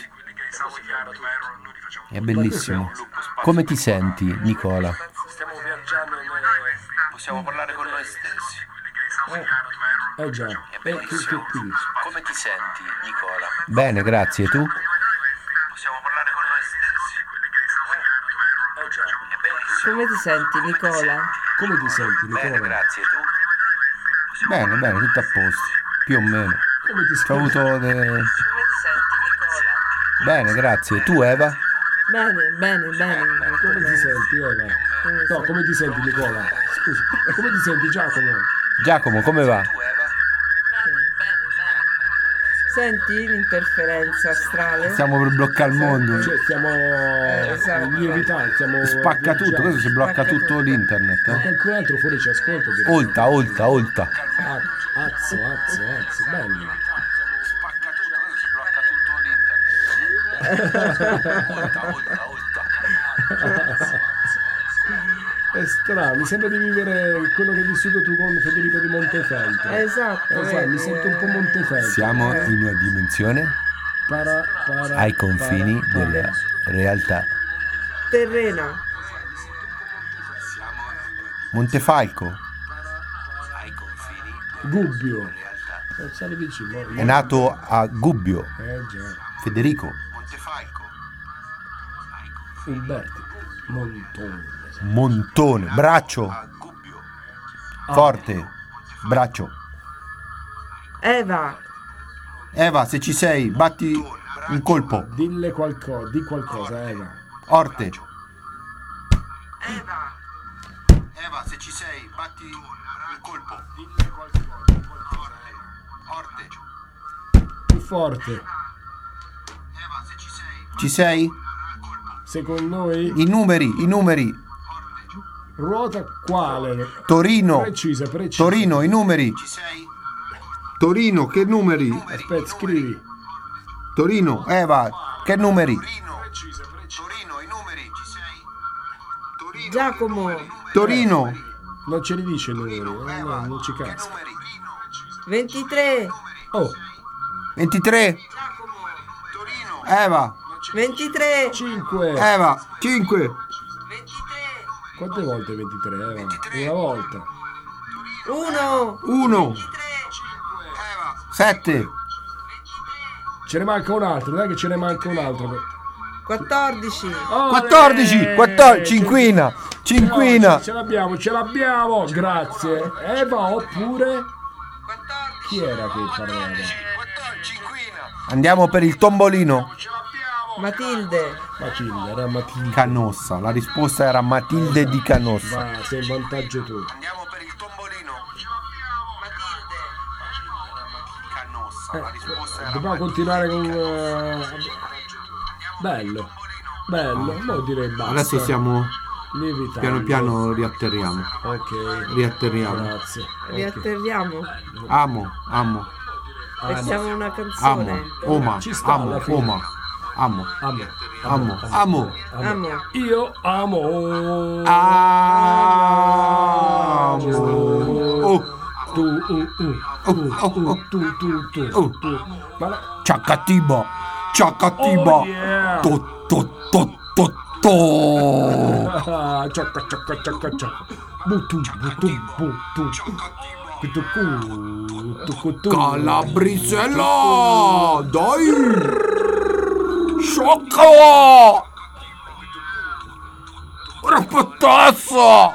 È bellissimo. Come ti senti, Nicola? Stiamo viaggiando Possiamo parlare con noi stessi. già. È bellissimo. Come ti senti, Nicola? Bene, grazie. E tu? Possiamo parlare con noi stessi. Come ti senti, Nicola? Come ti senti, Nicola? Bene, grazie. E tu? Bene, tutto a posto. Più o meno. Come ti senti? Ho avuto Come ti senti, Nicola? Bene, grazie. Tu, Eva? Bene. Come ti senti, Eva? No, come ti senti, Nicola? Scusa. Come ti senti, Giacomo? Giacomo, come va? Senti l'interferenza astrale? Stiamo per bloccare il mondo. Cioè, stiamo esatto. lievitando, stiamo Spacca tutto, viaggiando. questo si blocca tutto l'internet. Ma qualcun altro fuori ci ascolta. Olta. Azzo, bello. Spacca tutto, questo si blocca tutto l'internet. È strano, mi sembra di vivere quello che hai vissuto tu con Federico di Montefeltro. Esatto. Mi sento un po' Montefeltro. Siamo in una dimensione ai confini della realtà. Terrena. Montefalco Gubbio. Sali vicino. è nato a Gubbio. Già. Federico Umberti. Montone, braccio forte, braccio. Eva. Eva, se ci sei, batti un colpo. Di qualcosa, Eva. Orte. Eva, se ci sei, batti un colpo. Orte. Più forte. Ci sei? Secondo noi? I numeri. Ruota quale? Torino. Precisa. Torino, i numeri. Torino, che numeri? Aspetta, scrivi. Torino, Eva, che numeri? Giacomo. Torino. Non ce li dice il numero, no, non ci casca. 23. Oh, 23. Eva. 23. 5. Eva. 5. Quante volte 23, Eva? Una volta. 1. 1. 7. Ce ne manca un altro, dai che ce ne manca un altro. 14. 14. Cinquina. No, ce l'abbiamo. Grazie. Eva oppure... 14. Chi era che parlava? Andiamo per il tombolino. Matilde. Era Matilde. Canossa. La risposta era Matilde di Canossa. Va, sei in vantaggio tu. Andiamo per il tombolino. Canossa. La risposta era Dobbiamo continuare con... Bello. No, direi basta. Adesso siamo lievitando. piano riatterriamo. Ok. Riatterriamo. Grazie. Ok. Riatterriamo. Amo. Mettiamo una canzone. Oma. Ci sta alla fine. Amo. Amo. Io amo. Tu. Ciaccatiba. Oh, yeah. To. Ciacca. Butum. Calabrisella! Dai! Sciocco! Rapatazzo!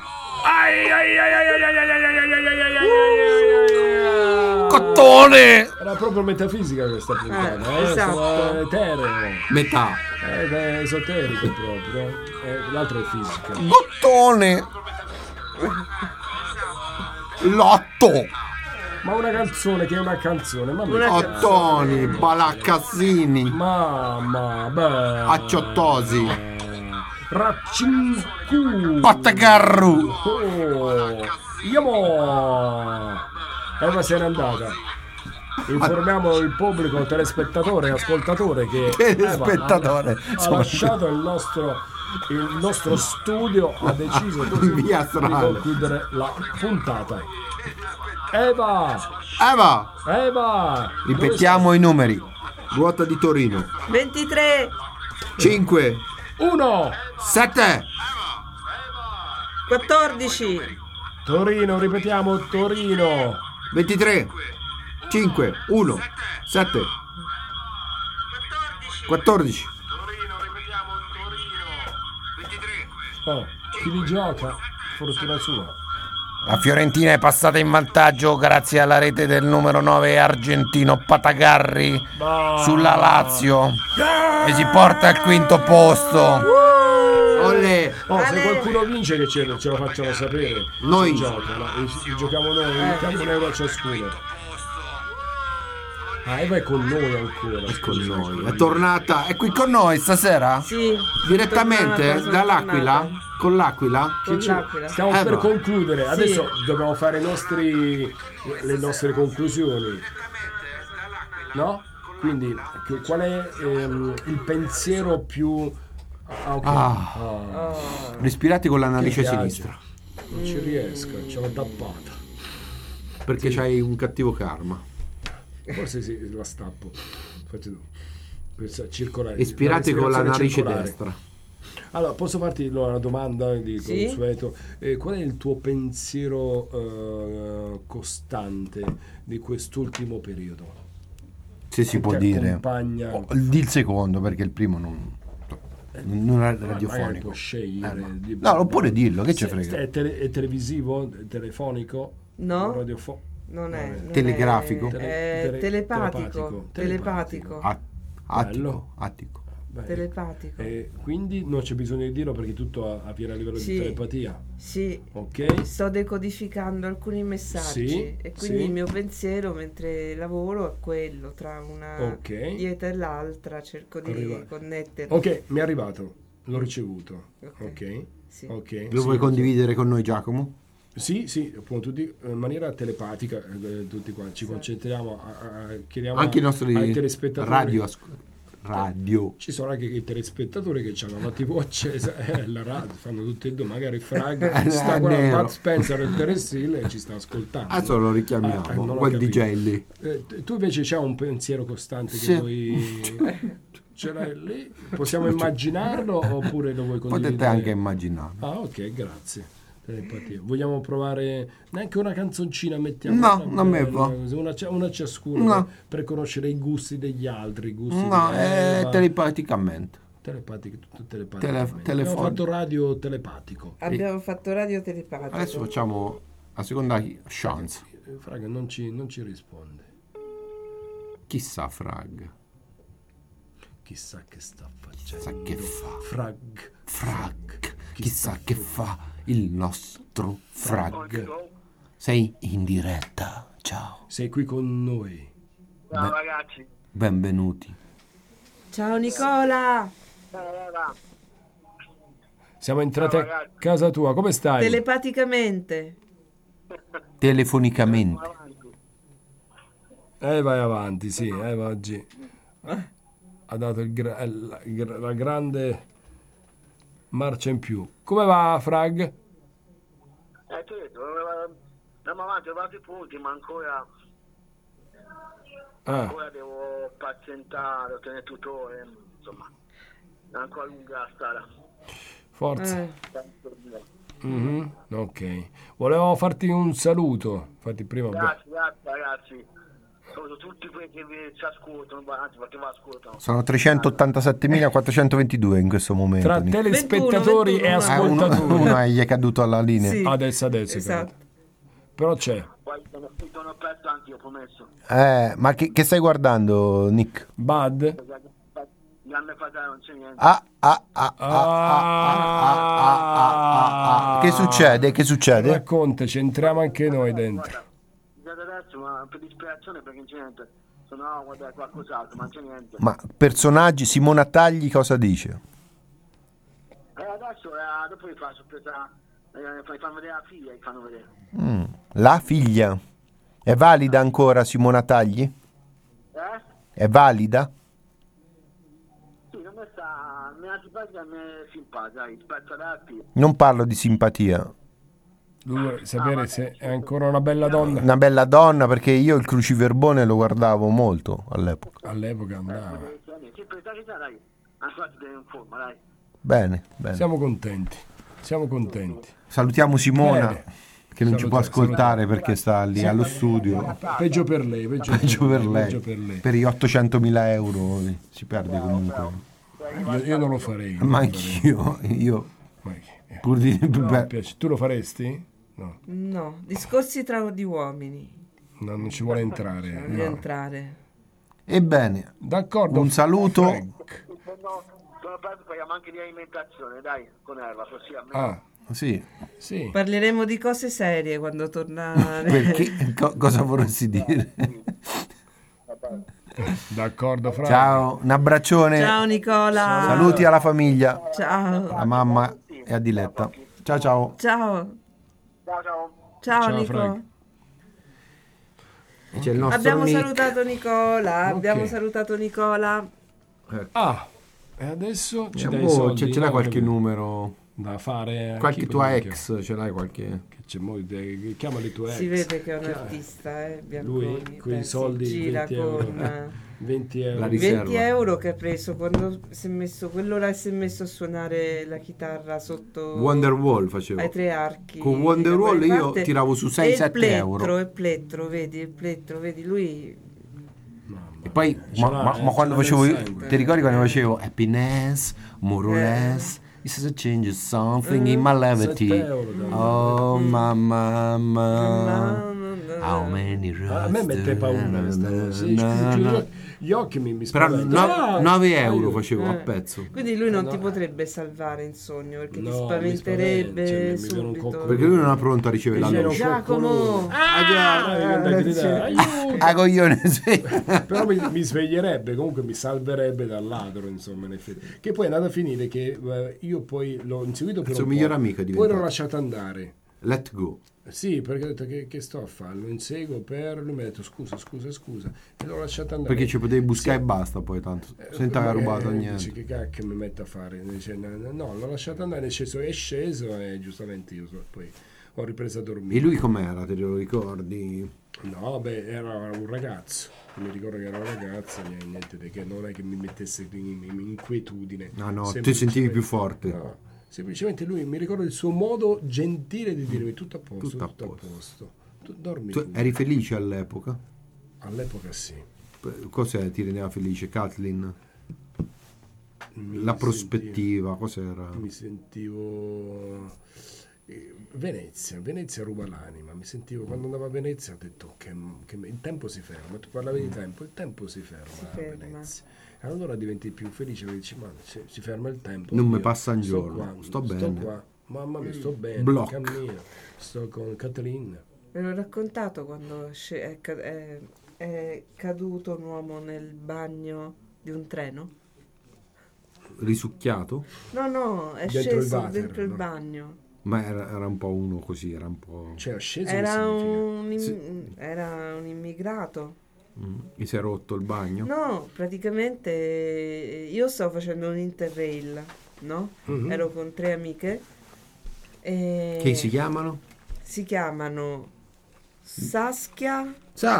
Cottone! Era proprio metafisica questa puntata, esatto. Etereo. Metà. È esoterico proprio. L'altro è fisica. Cottone! Lotto! Ma una canzone che è una canzone, mamma. Ottoni, Balaccazzini, Mamma, beh. Acciottosi, Raccincu. Pattagarru. Oh, Yamo. Eva se n'è andata. Informiamo il pubblico, telespettatore e ascoltatore che Telespettatore. ha lasciato il nostro studio, ha deciso così di concludere la puntata. Eva! Ripetiamo i numeri. Ruota di Torino. 23. 5. 1. 7. 14. Torino, ripetiamo Torino. 23. 5. 1. 7. 14. Torino, ripetiamo Torino. 23. Oh, chi li gioca? Fortuna sua. La Fiorentina è passata in vantaggio grazie alla rete del numero 9 argentino Patagarri sulla Lazio e si porta al quinto posto. Olè. Se qualcuno vince che ce lo facciano sapere. Noi. Giochiamo noi, mettiamo un euro a ciascuno. Eva è con noi ancora. È con noi. È tornata. È qui con noi stasera? Sì. Direttamente sono dall'Aquila? tornata. Con l'Aquila? Con l'Aquila. Stiamo per Eva. concludere. Sì. Adesso dobbiamo fare le nostre conclusioni. No? Quindi qual è il pensiero più... Respirate con la narice Che piace. sinistra. Non ci riesco, ce l'ho tappata. Perché c'hai un cattivo karma. Forse sì, la stappo. Faccio per circolare. Espirate con la narice circolare. destra. Allora, posso farti una domanda di Sì. consueto? Qual è il tuo pensiero costante di quest'ultimo periodo? Se si Che può ti dire. accompagna? Di il secondo, perché il primo non è Magari radiofonico. può scegliere. No, non puoi dirlo, che ci frega. È televisivo, telefonico? No. Non è. non Telegrafico? è telepatico. Telepatico. Bello. Attico. Beh, Telepatico. quindi non c'è bisogno di dirlo perché tutto avviene a livello Sì. di telepatia. Sì. Ok? Sto decodificando alcuni messaggi Sì, e quindi sì. il mio pensiero mentre lavoro è quello, tra una Ok. dieta e l'altra cerco di Arriva. connetterli. Ok, mi è arrivato. L'ho ricevuto. Ok. Ok? Sì. Ok. Lo vuoi condividere con noi, Giacomo? Sì, appunto, in maniera telepatica, tutti qua ci concentriamo, chiediamo Anche i ai nostri telespettatori. radio. Ci sono anche i telespettatori che hanno la TV accesa e la radio, fanno tutte e due, magari Frag sta qua, nero. Matt Spencer e Terence Hill e ci sta ascoltando. Adesso lo richiamiamo, non ho quel capito. DJ lì. Tu invece c'hai un pensiero costante Sì. che vuoi... Ce l'hai lì? Possiamo immaginarlo oppure lo vuoi condividere? Potete anche immaginarlo. Ah, ok, grazie. Telepatia. Vogliamo provare neanche una canzoncina? Mettiamo No, non me va. una ciascuna No. per conoscere i gusti degli altri. I gusti No, di è Eva. telepatico, Tutto telepatico. Abbiamo telefonico. fatto radio telepatico. Abbiamo fatto radio telepatico. Adesso facciamo la seconda chance. Fraga non ci risponde. Chissà, Frag. Chissà che sta facendo. Chissà che fa. Frag. Chissà che fa il nostro Frag. Sei in diretta. Ciao. Sei qui con noi. Ciao ragazzi. Benvenuti. Ciao Nicola! Siamo entrati a casa tua. Come stai? Telepaticamente. Telefonicamente. Vai avanti, sì. Oggi ha dato la grande marcia in più. Come va, Frag? Certo, andiamo avanti, ho dato i punti, ma ancora devo pazientare, ottenere tutore, insomma, è ancora lunga la strada. Forza. Ok. Volevamo farti un saluto. Infatti prima... Grazie ragazzi. Sono tutti quelli che ci ascoltano, anzi perché mi ascoltano. Sono 387.422 in questo momento. Tra Nick. telespettatori 21, e ascoltatori. Uno gli è caduto alla linea. Sì. Adesso. Esatto. Però c'è. Poi sono aperto anche io, promesso. Ma che stai guardando, Nick? Bud? Mi hanno fatto non c'è niente. Che succede? Che succede? Raccontaci, entriamo anche noi dentro. Adesso ma per disperazione perché non c'è niente. Sono a guardare qualcos'altro, ma non c'è niente. Ma personaggi, Simona Tagli cosa dice? Adesso dopo vi fa sorpresa, fanno vedere la figlia, fanno vedere. La figlia. È valida ancora Simona Tagli? È valida? Sì, non mi sta, mi ha simpatica, mi è simpatica, rispetto ad altri. Non parlo di simpatia. Lui vuole sapere se è ancora una bella donna. Una bella donna, perché io il cruciverbone lo guardavo molto all'epoca. All'epoca andava. Sì, per carità, dai, ancora ti devi in forma, dai. Bene. Siamo contenti. Salutiamo Simona, Bene. che non ci può ascoltare perché sta lì allo studio. Peggio per lei. Peggio per lei. Per gli 800.000 euro si perde comunque. Io non lo farei. Ma anch'io. Pur di... Mi piace. Tu lo faresti? No, discorsi tra di uomini. No, non ci vuole entrare. Non devi entrare. Ebbene, D'accordo. un saluto. Frank. Sono aperto, parliamo anche di alimentazione, dai, con Erva, così a me. Sì. Parleremo di cose serie quando torna. Perché? Cosa vorresti dire? D'accordo, Frank. Ciao, un abbraccione. Ciao Nicola. Saluti alla famiglia, Ciao. a mamma e a Diletta. Ciao. Ciao. Ciao. Ciao Ciao, Nico. Frank. C'è il nostro Abbiamo Nick. salutato Nicola. E adesso ci dai i soldi. Ce l'hai qualche numero? Da fare. Qualche tua ex? Ce l'hai qualche? Chiamali tua ex. Si vede che è un artista, Bianconi. Lui con i soldi, gira 20 euro. con 20 euro. La riserva. 20 euro che ha preso quando si è messo quell'ora, si è messo a suonare la chitarra sotto Wonderwall facevo. ai tre archi. Con Wonderwall da quelle io parti. tiravo su E il 6-7 euro. il plettro, vedi, lui E poi, ma quando facevo, ti ricordi quando facevo happiness, more or less, this is a change of something in my levity. 7 euro, dai. Oh mamma. How many A me mette paura questa cosa. Chiudo gli occhi mi Però spaventa. 9 euro facevo a pezzo. quindi lui non ti potrebbe salvare in sogno perché No, ti mi spaventerebbe spaventa, mi viene un subito. cocco. Perché lui non è pronto a ricevere la C'era luce. un Giacomo! Ah, coglione, sì. Però mi sveglierebbe, comunque mi salverebbe dal ladro, insomma, in effetti. Che poi è andato a finire che io poi l'ho inseguito per Il suo un miglior po', amico è poi diventato. l'ho lasciato andare. Let go. Sì, perché ho detto che sto a fare? Lo inseguo lui mi ha detto scusa e l'ho lasciato andare. Perché ci potevi buscare e basta poi tanto. Senza aver rubato niente. Dice, che cacchio mi metto a fare? Dice, no, l'ho lasciato andare, è sceso e giustamente io poi ho ripreso a dormire. E lui com'era, te lo ricordi? No, beh, era un ragazzo. Mi ricordo che era un ragazzo, niente che non è che mi mettesse in inquietudine. No, ti sentivi più forte. No, semplicemente lui, mi ricordo il suo modo gentile di dirmi tutto a posto, tutto a posto. Tu dormi. Tu eri felice all'epoca? All'epoca sì. Cos'è ti rendeva felice, Kathleen? La prospettiva, cos'era? Mi sentivo... Venezia ruba l'anima. Mi sentivo quando andavo a Venezia, ho detto che il tempo si ferma. Tu parlavi di tempo, il tempo si ferma a Venezia. Allora diventi più felice perché dici, ma si ferma il tempo. Non io mi passa un giorno, qua, sto bene. Qua. Mamma mia, sto bene, Block. cammino, sto con Kathleen. Ve l'ho raccontato quando è caduto un uomo nel bagno di un treno? Risucchiato? No, è Dentro il sceso water, dentro il no? bagno. Ma era un po' uno così, era un po'... Cioè, sceso Era che significa? era un immigrato. Mi si è rotto il bagno? No, praticamente io stavo facendo un interrail, no? Ero con 3 amiche. Che si chiamano? Si chiamano Saskia,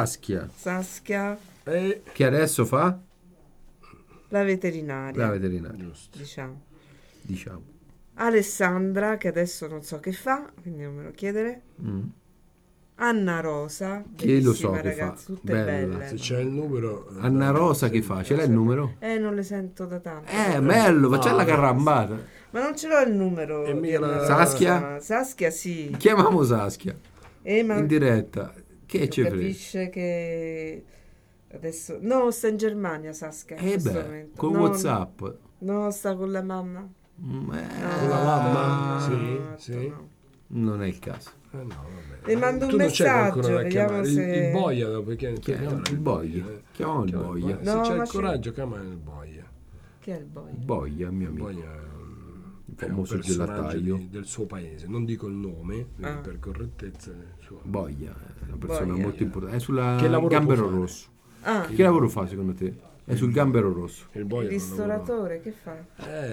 Che adesso fa? la veterinaria. La veterinaria, Diciamo. Alessandra, che adesso non so che fa, quindi non me lo chiedere. Anna Rosa, Che lo so bellissima che ragazza, fa. tutte Bella. belle. Se c'è il numero... Anna Rosa che fa? Ce l'hai il numero? Non le sento da tanto. Bello, facciamo la carambata. Ma non ce l'ho il numero. E di mica Anna la- Rosa. Saskia? Saskia sì. Chiamiamo Saskia Ma in diretta. Che ci frega? capisce che adesso... No, sta in Germania Saskia in questo momento. con No, WhatsApp. No, sta con la mamma. Con la mamma? Sì. No. Non è il caso. No, vabbè. Le mando un Tu non c'è messaggio, qualcuno da vediamo chiamare? se... Il boia, perché chiamiamo Il Boia. Chiamiamo il Boia. No, se c'è ma il coraggio, chiama il boia. Che è il boy? Boia, mio Il amico. boia Il è un famoso personaggio gelataio. del suo paese. Non dico il nome, per correttezza. Boia, è una persona Boia. molto importante. È sulla Che lavoro Gambero può fare? Rosso. Ah, Che lavoro fa secondo te? È sul Gambero Rosso. Il il boia ristoratore, che fa?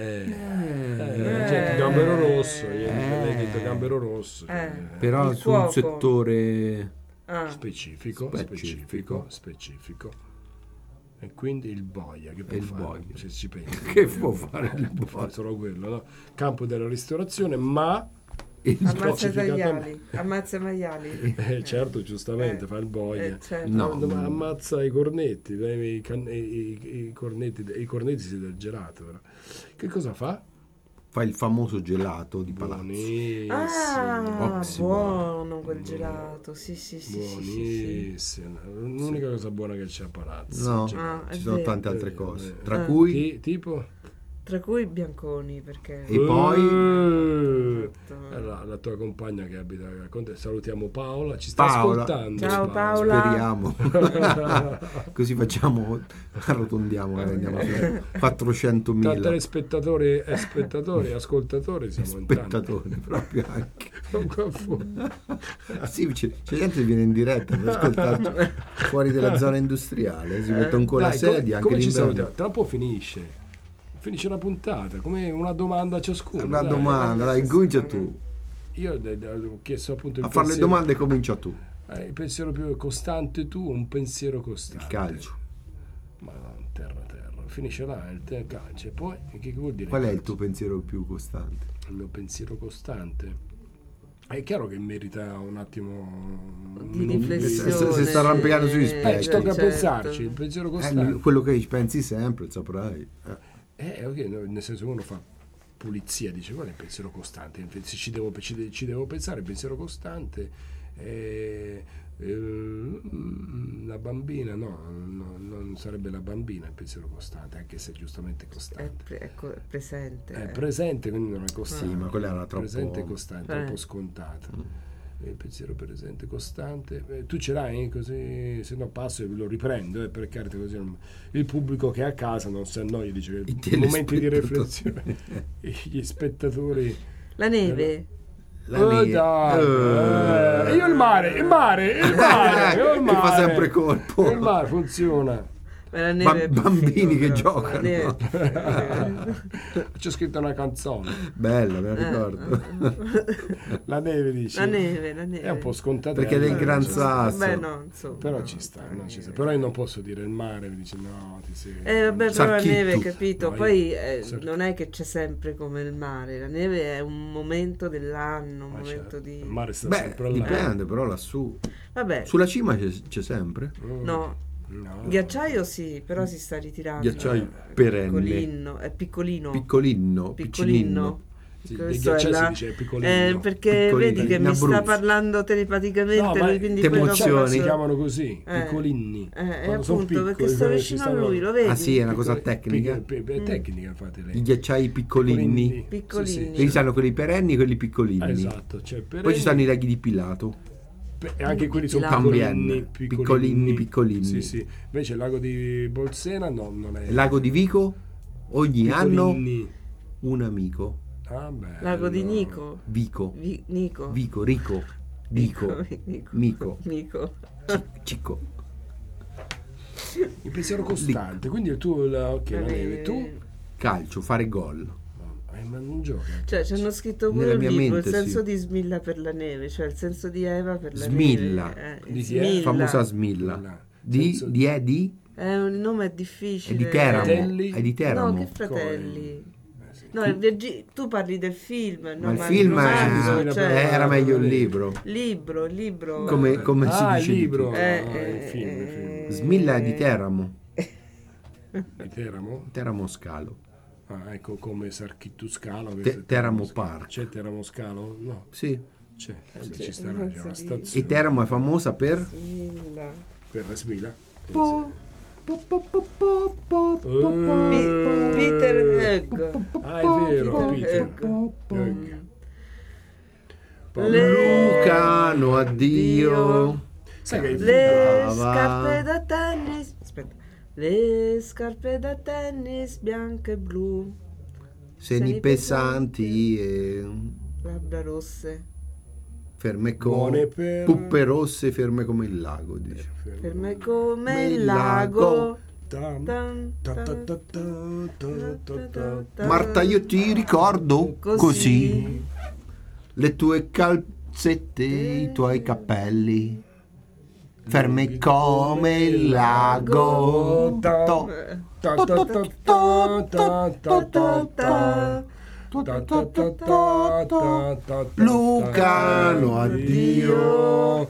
gente Gambero Rosso, lei detto Gambero Rosso. Però Il su un cuoco. settore Ah, Specifico. E quindi il boia che può Il fare, boia. se ci pensi. che può fare il Può fare boia? solo quello, no? Campo della ristorazione, ma ammazza i specificatamente- tagliali, ammazza i maiali. certo, giustamente fa il boia. Certo. No. Ma ammazza i cornetti, i cornetti del gelato. Però. Che cosa fa? Fa il famoso gelato di palazzo. Buonissimo. Ah, Oximo. buono quel gelato. Sì. Buonissimo. L'unica cosa buona che c'è a Palazzo. No, il gelato. Ah, è ci sono vero. tante altre cose. Tra Ah. cui Tipo? Tra cui i bianconi, perché... E poi La tua compagna che abita con te, salutiamo Paola, ci sta Paola. ascoltando. Ciao, Paola. speriamo. Così facciamo, arrotondiamo, andiamo a 400.000 Tra telespettatori e spettatori, ascoltatori siamo in tanti. spettatori proprio anche. Qua fuori. Sì, c'è gente che viene in diretta per ascoltarci fuori dalla zona industriale, si mettono con la Dai, sedia anche come ci l'inverno. salutiamo? Tra un po' finisce la puntata, come una domanda a ciascuno. Una dai. domanda, dai, comincia tu. Io ho chiesto appunto il A fare le pensiero- domande comincia tu. il pensiero più costante tu, un pensiero costante. Il calcio. Ma no, terra. Finisce là il calcio. E poi che vuol dire? Qual è il calcio? tuo pensiero più costante? Il mio pensiero costante? È chiaro che merita un attimo Di riflessione. Si sta arrampicando sugli specchi. ci tocca certo. pensarci. Il pensiero costante. Quello che pensi sempre, lo saprai. Ok, no, nel senso uno fa pulizia, dice qual è il pensiero costante? Se ci devo pensare, il pensiero costante la bambina, no, non sarebbe la bambina il pensiero costante, anche se giustamente costante. È presente. È presente, quindi non è costante. Sì, ma quella era troppo- presente e costante, troppo scontata. Il pensiero presente costante. Tu ce l'hai così, se no passo e lo riprendo, per carità, così il pubblico che è a casa non si annoia, dice che i momenti di riflessione, gli spettatori. La neve. Dai, io il mare, io il mare. Che fa sempre colpo. Il mare funziona. Ma la neve è più Bambini figo, che però. La neve giocano. è più figo. C'è scritto una canzone. Bella, me la ricordo. La neve, dici? La neve. È un po' scontata. Perché è del Gran cioè, Sasso. Beh, no, insomma. Però ci sta, però io non posso dire il mare, mi dice no, ti sei... Vabbè, però la Sarchittu. neve, capito? No, Poi Sarchittu. non è che c'è sempre come il mare. La neve è un momento dell'anno, un Ma momento certo, di... il mare sta Beh, sempre là. dipende, però lassù. Vabbè, Sulla cima c'è sempre. no. No. Ghiacciaio sì, però si sta ritirando. Ghiacciaio perenne. Piccolino, è piccolino. Piccolino, piccolino. Sì, Questo dei è ghiacciai la- si dice piccolino. perché Piccolino, vedi che in mi sta Abruzzo. parlando telepaticamente, No, ma quindi te poi dopo emozioni. Si passo- chiamano così, piccolini. E Quando sono appunto, perché piccoli, sto ci vicino a stanno- lui, lo vedi? Ah sì, è una cosa tecnica. È tecnica, infatti, I lei. ghiacciai piccolini. Piccolini. Sì, Lì stanno quelli perenni e quelli piccolini. esatto. Cioè, Poi ci stanno i laghi di Pilato. E anche quelli sono Cambienne, piccolini. piccolini. Sì, sì. Invece il lago di Bolsena no, non è. Il lago di Vico, ogni anno Piccolini. un amico. Ah, bello. Lago di Nico. Vico, Nico. Vico, Rico, Dico, Mico, Nico. Cicco. Il pensiero costante. Quindi tu ok, la neve. Tu? Calcio, fare gol. Ma non gioca. Cioè, ci hanno scritto Nella pure un mia libro, mente, il senso sì. di Smilla per la neve, cioè il senso di Eva per la Smilla. neve. Di chi è? Smilla. Famosa Smilla. Smilla. Di, Senso- di? Il nome è È difficile. di Teramo. Fratelli? È di Teramo. No, che fratelli. No, tu parli del film, no, Ma il film romanzo, cioè, era meglio il libro. Libro. Come si dice? il libro. Il film. Smilla è di Teramo. Di Teramo? Teramo Scalo. Ah, ecco, come Sarchittu Scalo. Teramo Park. C'è Teramo Scalo? No. Sì. C'è, ci starà, c'è una stazione. E Teramo è famosa per? Per la Smila. Peter Hugg. Ah, è vero, Peter Hugg. Lucano, addio. Sai che Le scarpe da tennis. Aspetta. Le scarpe da tennis bianche e blu. Seni pesanti e Labbra rosse. ferme Buone come per- puppe rosse, ferme come il lago, dice. Per me come il lago. lago. Marta, io ti ricordo così le tue calzette, i tuoi capelli, fermi come il lago. Lucano, addio,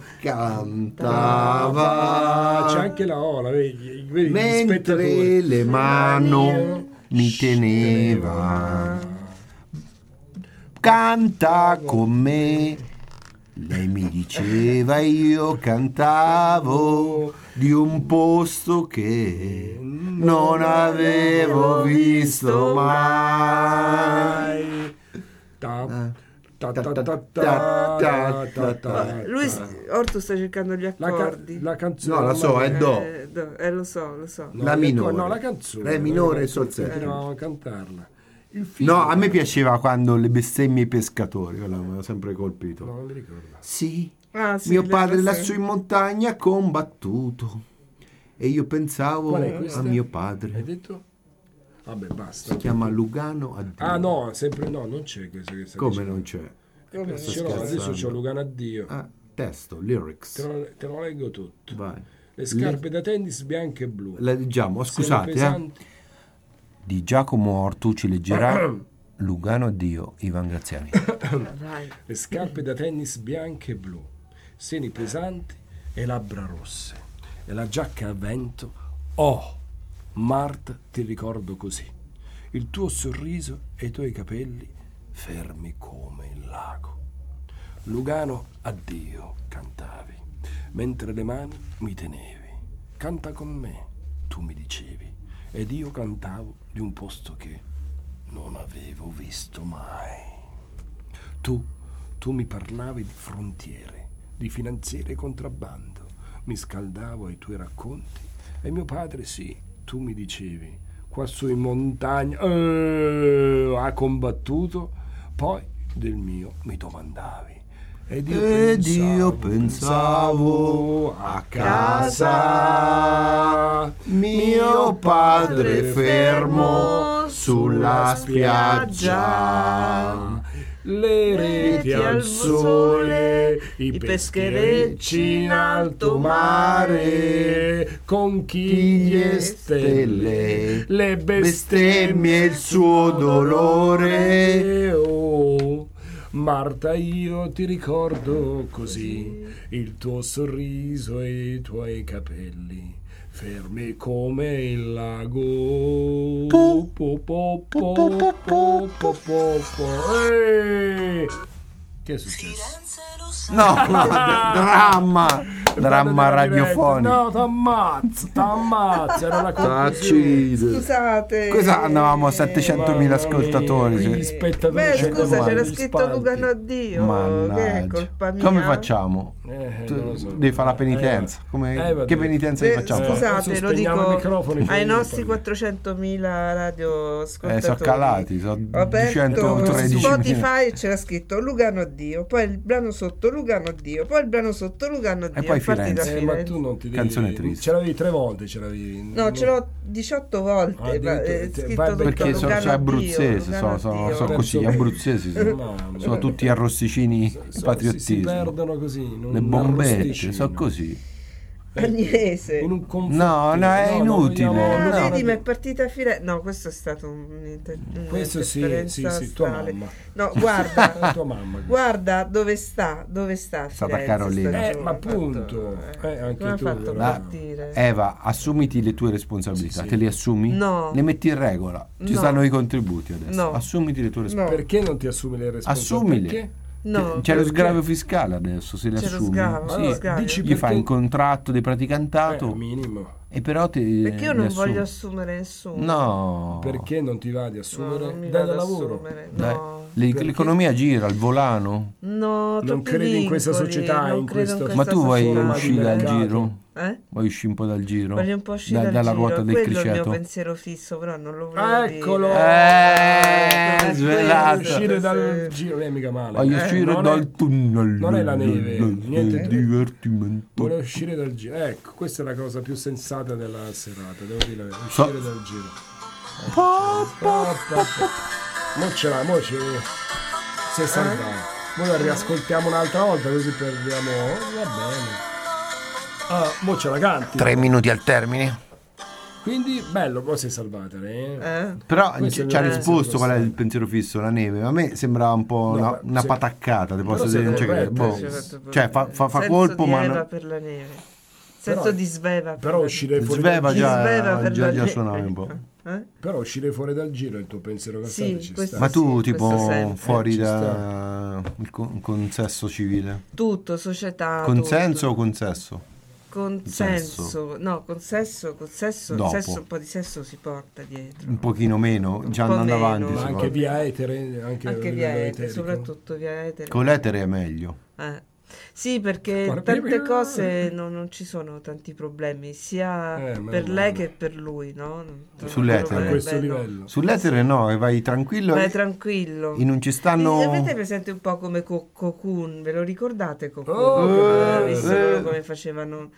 cantava. C'è anche la ola, vedi gli Mentre spettatori. le mano mi teneva. Canta con me. Lei mi diceva, io cantavo di un posto che non avevo visto mai. Lui, Orto sta cercando gli accordi. La canzone. No, la so, è do. Lo so. No, La minore. No, la canzone. Re minore e sol settima. Continuavamo a cantarla. Il film, No, a me piaceva quando le bestemmie ai pescatori, quella mi ha sempre colpito. No, non mi ricordo. Sì, Sì, mio le padre cose- lassù in montagna ha combattuto e io pensavo Qual è questa? a mio Hai padre. detto? Vabbè, basta. Si chiama Lugano addio. Ah no, sempre no, non c'è questo che sta Come dicendo. non c'è? Come Sto Ce l'ho, adesso scherzando. c'ho Lugano addio. Ah, testo, lyrics. Te lo leggo tutto. Vai. Le scarpe da tennis bianche e blu. Leggiamo, Sono scusate, pesanti. di Giacomo Ortucci leggerà Lugano addio, Ivan Graziani. Vai. Le scarpe da tennis bianche e blu, seni pesanti e labbra rosse, e la giacca a vento. Oh, Marta, ti ricordo così. Il tuo sorriso e i tuoi capelli fermi come il lago. Lugano, addio, cantavi, mentre le mani mi tenevi. Canta con me, tu mi dicevi, ed io cantavo di un posto che non avevo visto mai. Tu mi parlavi di frontiere, di finanziere e contrabbando, mi scaldavo ai tuoi racconti e mio padre sì, tu mi dicevi, qua su in montagna ha combattuto, poi del mio mi domandavi. Ed io pensavo a casa, mio padre fermo sulla spiaggia, le reti al sole, i pescherecci in alto mare, conchiglie e stelle, le bestemmie e il suo dolore. Oh, Marta, io ti ricordo così, il tuo sorriso e i tuoi capelli fermi come il lago. Po, po, po, po, po, po, po. Che è successo? No, dramma radiofonico. No, t'ammazza, era la conclusione. Scusate. Cosa andavamo a 700.000 ascoltatori? Gli spettatori. Beh, scusa, domani, c'era gli scritto spalti. Lugano addio. Che è Mannaggia. colpa mia? Come facciamo? Non lo so. Devi fare la penitenza. vabbè. Che penitenza gli facciamo fare? Scusate, lo sostegniamo dico i microfoni, ai poi nostri parli. 400.000 radioascoltatori. Sono calati, sono Ho aperto 213.000. Spotify e c'era scritto Lugano addio, poi il brano sotto Lugano addio, poi il brano sotto Lugano addio. poi è partita Firenze. Ma Firenze. tu non ti devi... Canzone triste. Ce l'avevi 3 volte, ce l'avevi... No, ce l'ho 18 volte, addirittura, è vai, scritto tutto Perché sono Lugano abruzzesi, addio, sono Lugano addio. così, gli abruzzesi sono tutti arrosticini Si patriottismo. perdono così. Le bombette, sono così. Agnese. In un No, è inutile. vogliamo- No. Vedi, ma è partita a Firenze. No, questo è stato Questo sì, tua astrale. mamma. No, guarda, Tua mamma. guarda dove sta Firenze, Stata Carolina. stagione. Ma appunto, anche come ha tu, fatto a ma- partire? Eva, assumiti le tue responsabilità. Sì. Te le assumi? No. Le metti in regola. Ci No. stanno i contributi adesso. No. Assumiti le tue responsabilità. Perché non ti assumi le responsabilità? Assumile. Perché? No, C'è lo perché? sgravio fiscale adesso, se le C'è lo assumi. sgravio, Sì. lo sgravio. Dici Gli fai perché- un contratto di praticantato minimo. e però te perché io li non assumi. voglio assumere nessuno. No. Perché non ti va di assumere? No, non mi Dai vado da a lavoro. assumere, Dai, no. Perché? l'economia gira, il volano. No, Non troppi credi in questa vincoli, società, non in credo questo- Ma tu vuoi forma di uscire dal mercato. giro? Vuoi uscire un po' dal giro? Voglio un po' uscire dal dalla giro, ruota del quello è il mio criceto. pensiero fisso, però non lo volevo Eccolo! dire. Svelato. Uscire dal giro non è mica male. Voglio uscire non dal è- tunnel. non è la neve, niente- divertimento. Vuole uscire dal giro. Ecco, questa è la cosa più sensata della serata, devo dire, So- uscire dal giro. Mo ce l'ha, mo ci si è salvato. Noi la riascoltiamo un'altra volta così perdiamo. Va bene. Ah, mo ce la canti. 3 minuti al termine. Quindi bello, poi si è salvata. Però Questo è il ci ha mio risposto pensiero qual è il costante. pensiero fisso, la neve. A me sembrava un po' No, una ma se- pataccata, ti posso però dire. sei Cioè, corretto, boh. sì. Cioè, fa Senso colpo, di ma Eva no- per la neve. Senso Però- di sveva. per Però la uscire fuori Sveva dal giro, Sveva per la già neve. suonavi un po'. però uscire fuori dal giro è il tuo pensiero costante, Sì, ci questo sta. Ma tu Sì, tipo questo sempre. fuori Ci da il consesso civile? Tutto, società. Consenso tutto. o consesso? Consenso. No, consesso, Dopo. sesso, un po' di sesso si porta dietro. Un pochino meno, già po' andando meno. avanti. Ma si anche può. via etere, anche a Anche livello via etere, eterico. soprattutto via etere. Con l'etere è meglio. Sì, perché Guarda, tante cose non ci sono tanti problemi, sia meno per lei male. che per lui, no? Sull'etere. A questo Bello. livello. Sull'etere no, e vai tranquillo. Vai tranquillo. Non ci stanno. Avete presente un po' come Cocoon? Ve lo ricordate Cocoon? Oh, Avete visto loro come facevano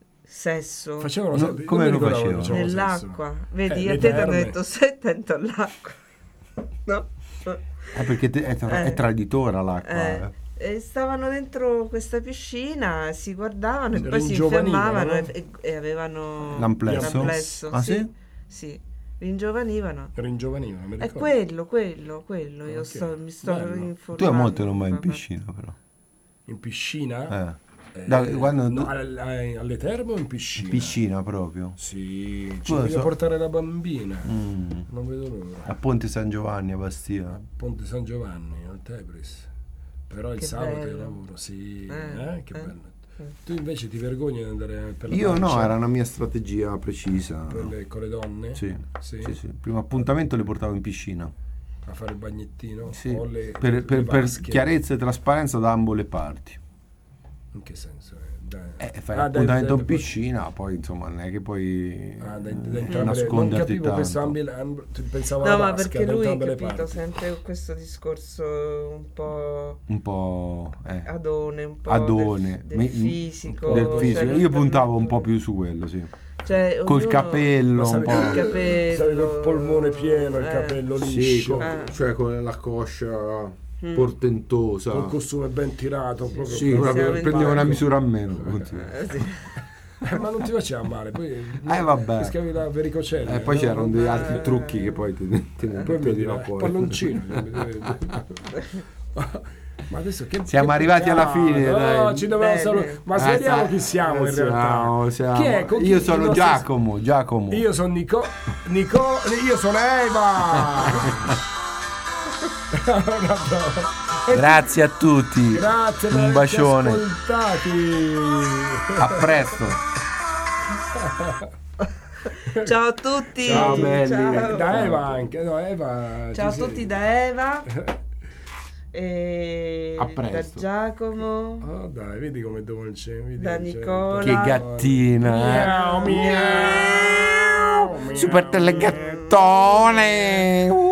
sesso Facevano No, sempre- come non mi lo ricordavo che facevano? facevano nell'acqua? sesso. Vedi, le a te ti hanno terme. detto stai attento all'acqua. No? Perché è traditora l'acqua. E stavano dentro questa piscina, si guardavano e poi si Ringiovanivano, infiammavano no? e avevano L'amplesso? l'amplesso. Ah, sì? Sì, ringiovanivano. Ringiovanivano, mi È ricordo. quello. Io Ok, mi sto bello. informando. Tu a molte non vai in piscina però. In piscina? Quando Alle terme o in piscina? piscina proprio. Sì, ci Tu lo voglio so. portare la bambina. Mm. Non vedo l'ora. A Ponte San Giovanni a Bastia. Ponte San Giovanni, al Tebris. Però il Che sabato bello. io lavoro, sì. Che bello. Mm. Tu invece ti vergogni di andare per la Io no, pancia era una mia strategia precisa. con le donne? Sì. Sì? Sì. Primo appuntamento le portavo in piscina. A fare il bagnettino? Sì. O Per le vasche? chiarezza e trasparenza da ambo le parti. In che senso? Fai Ah, l'appuntamento in dai, piscina, poi insomma non è che puoi non nasconderti capivo questo tanto. pensavo No, alla ma vasca, perché da lui, entrambe le capito, parti. sempre questo discorso un po' adone, un po' Adone. del fisico. Del fisico. cioè, Io per puntavo me- un po' più su quello, sì. Cioè, Col ognuno- capello Ma un sape- po'. il capello, Sapevo il polmone pieno, il eh. capello Sì, liscio, cioè con la coscia portentosa. col costume ben tirato. Proprio Sì, Siamo proprio in prendevo una palco. misura a meno. Sì. Ma non ti faceva male, poi Vabbè. rischiavi la varicocella. E poi no? c'erano degli altri trucchi che poi ti Poi mi dirò dirà, poi. palloncino. Ma adesso che Siamo arrivati alla fine, no, dai. ci dobbiamo Bene. salutare. Ma vediamo chi siamo in realtà. Siamo. Chi è? Con chi- Io il sono nostro- Giacomo. Io sono Nico, io sono Eva. Grazie a tutti. Grazie per Un averci bacione. ascoltati. A presto. Ciao a tutti. Ciao, belli. Ciao. Da Eva anche, no, Eva. Ciao a ci sei. tutti da Eva e A da presto. Giacomo, Oh, dai, vedi come dolce. Vedi da che c'è- Nicola. Che gattina, Miau, miau, miau. Super telegattone.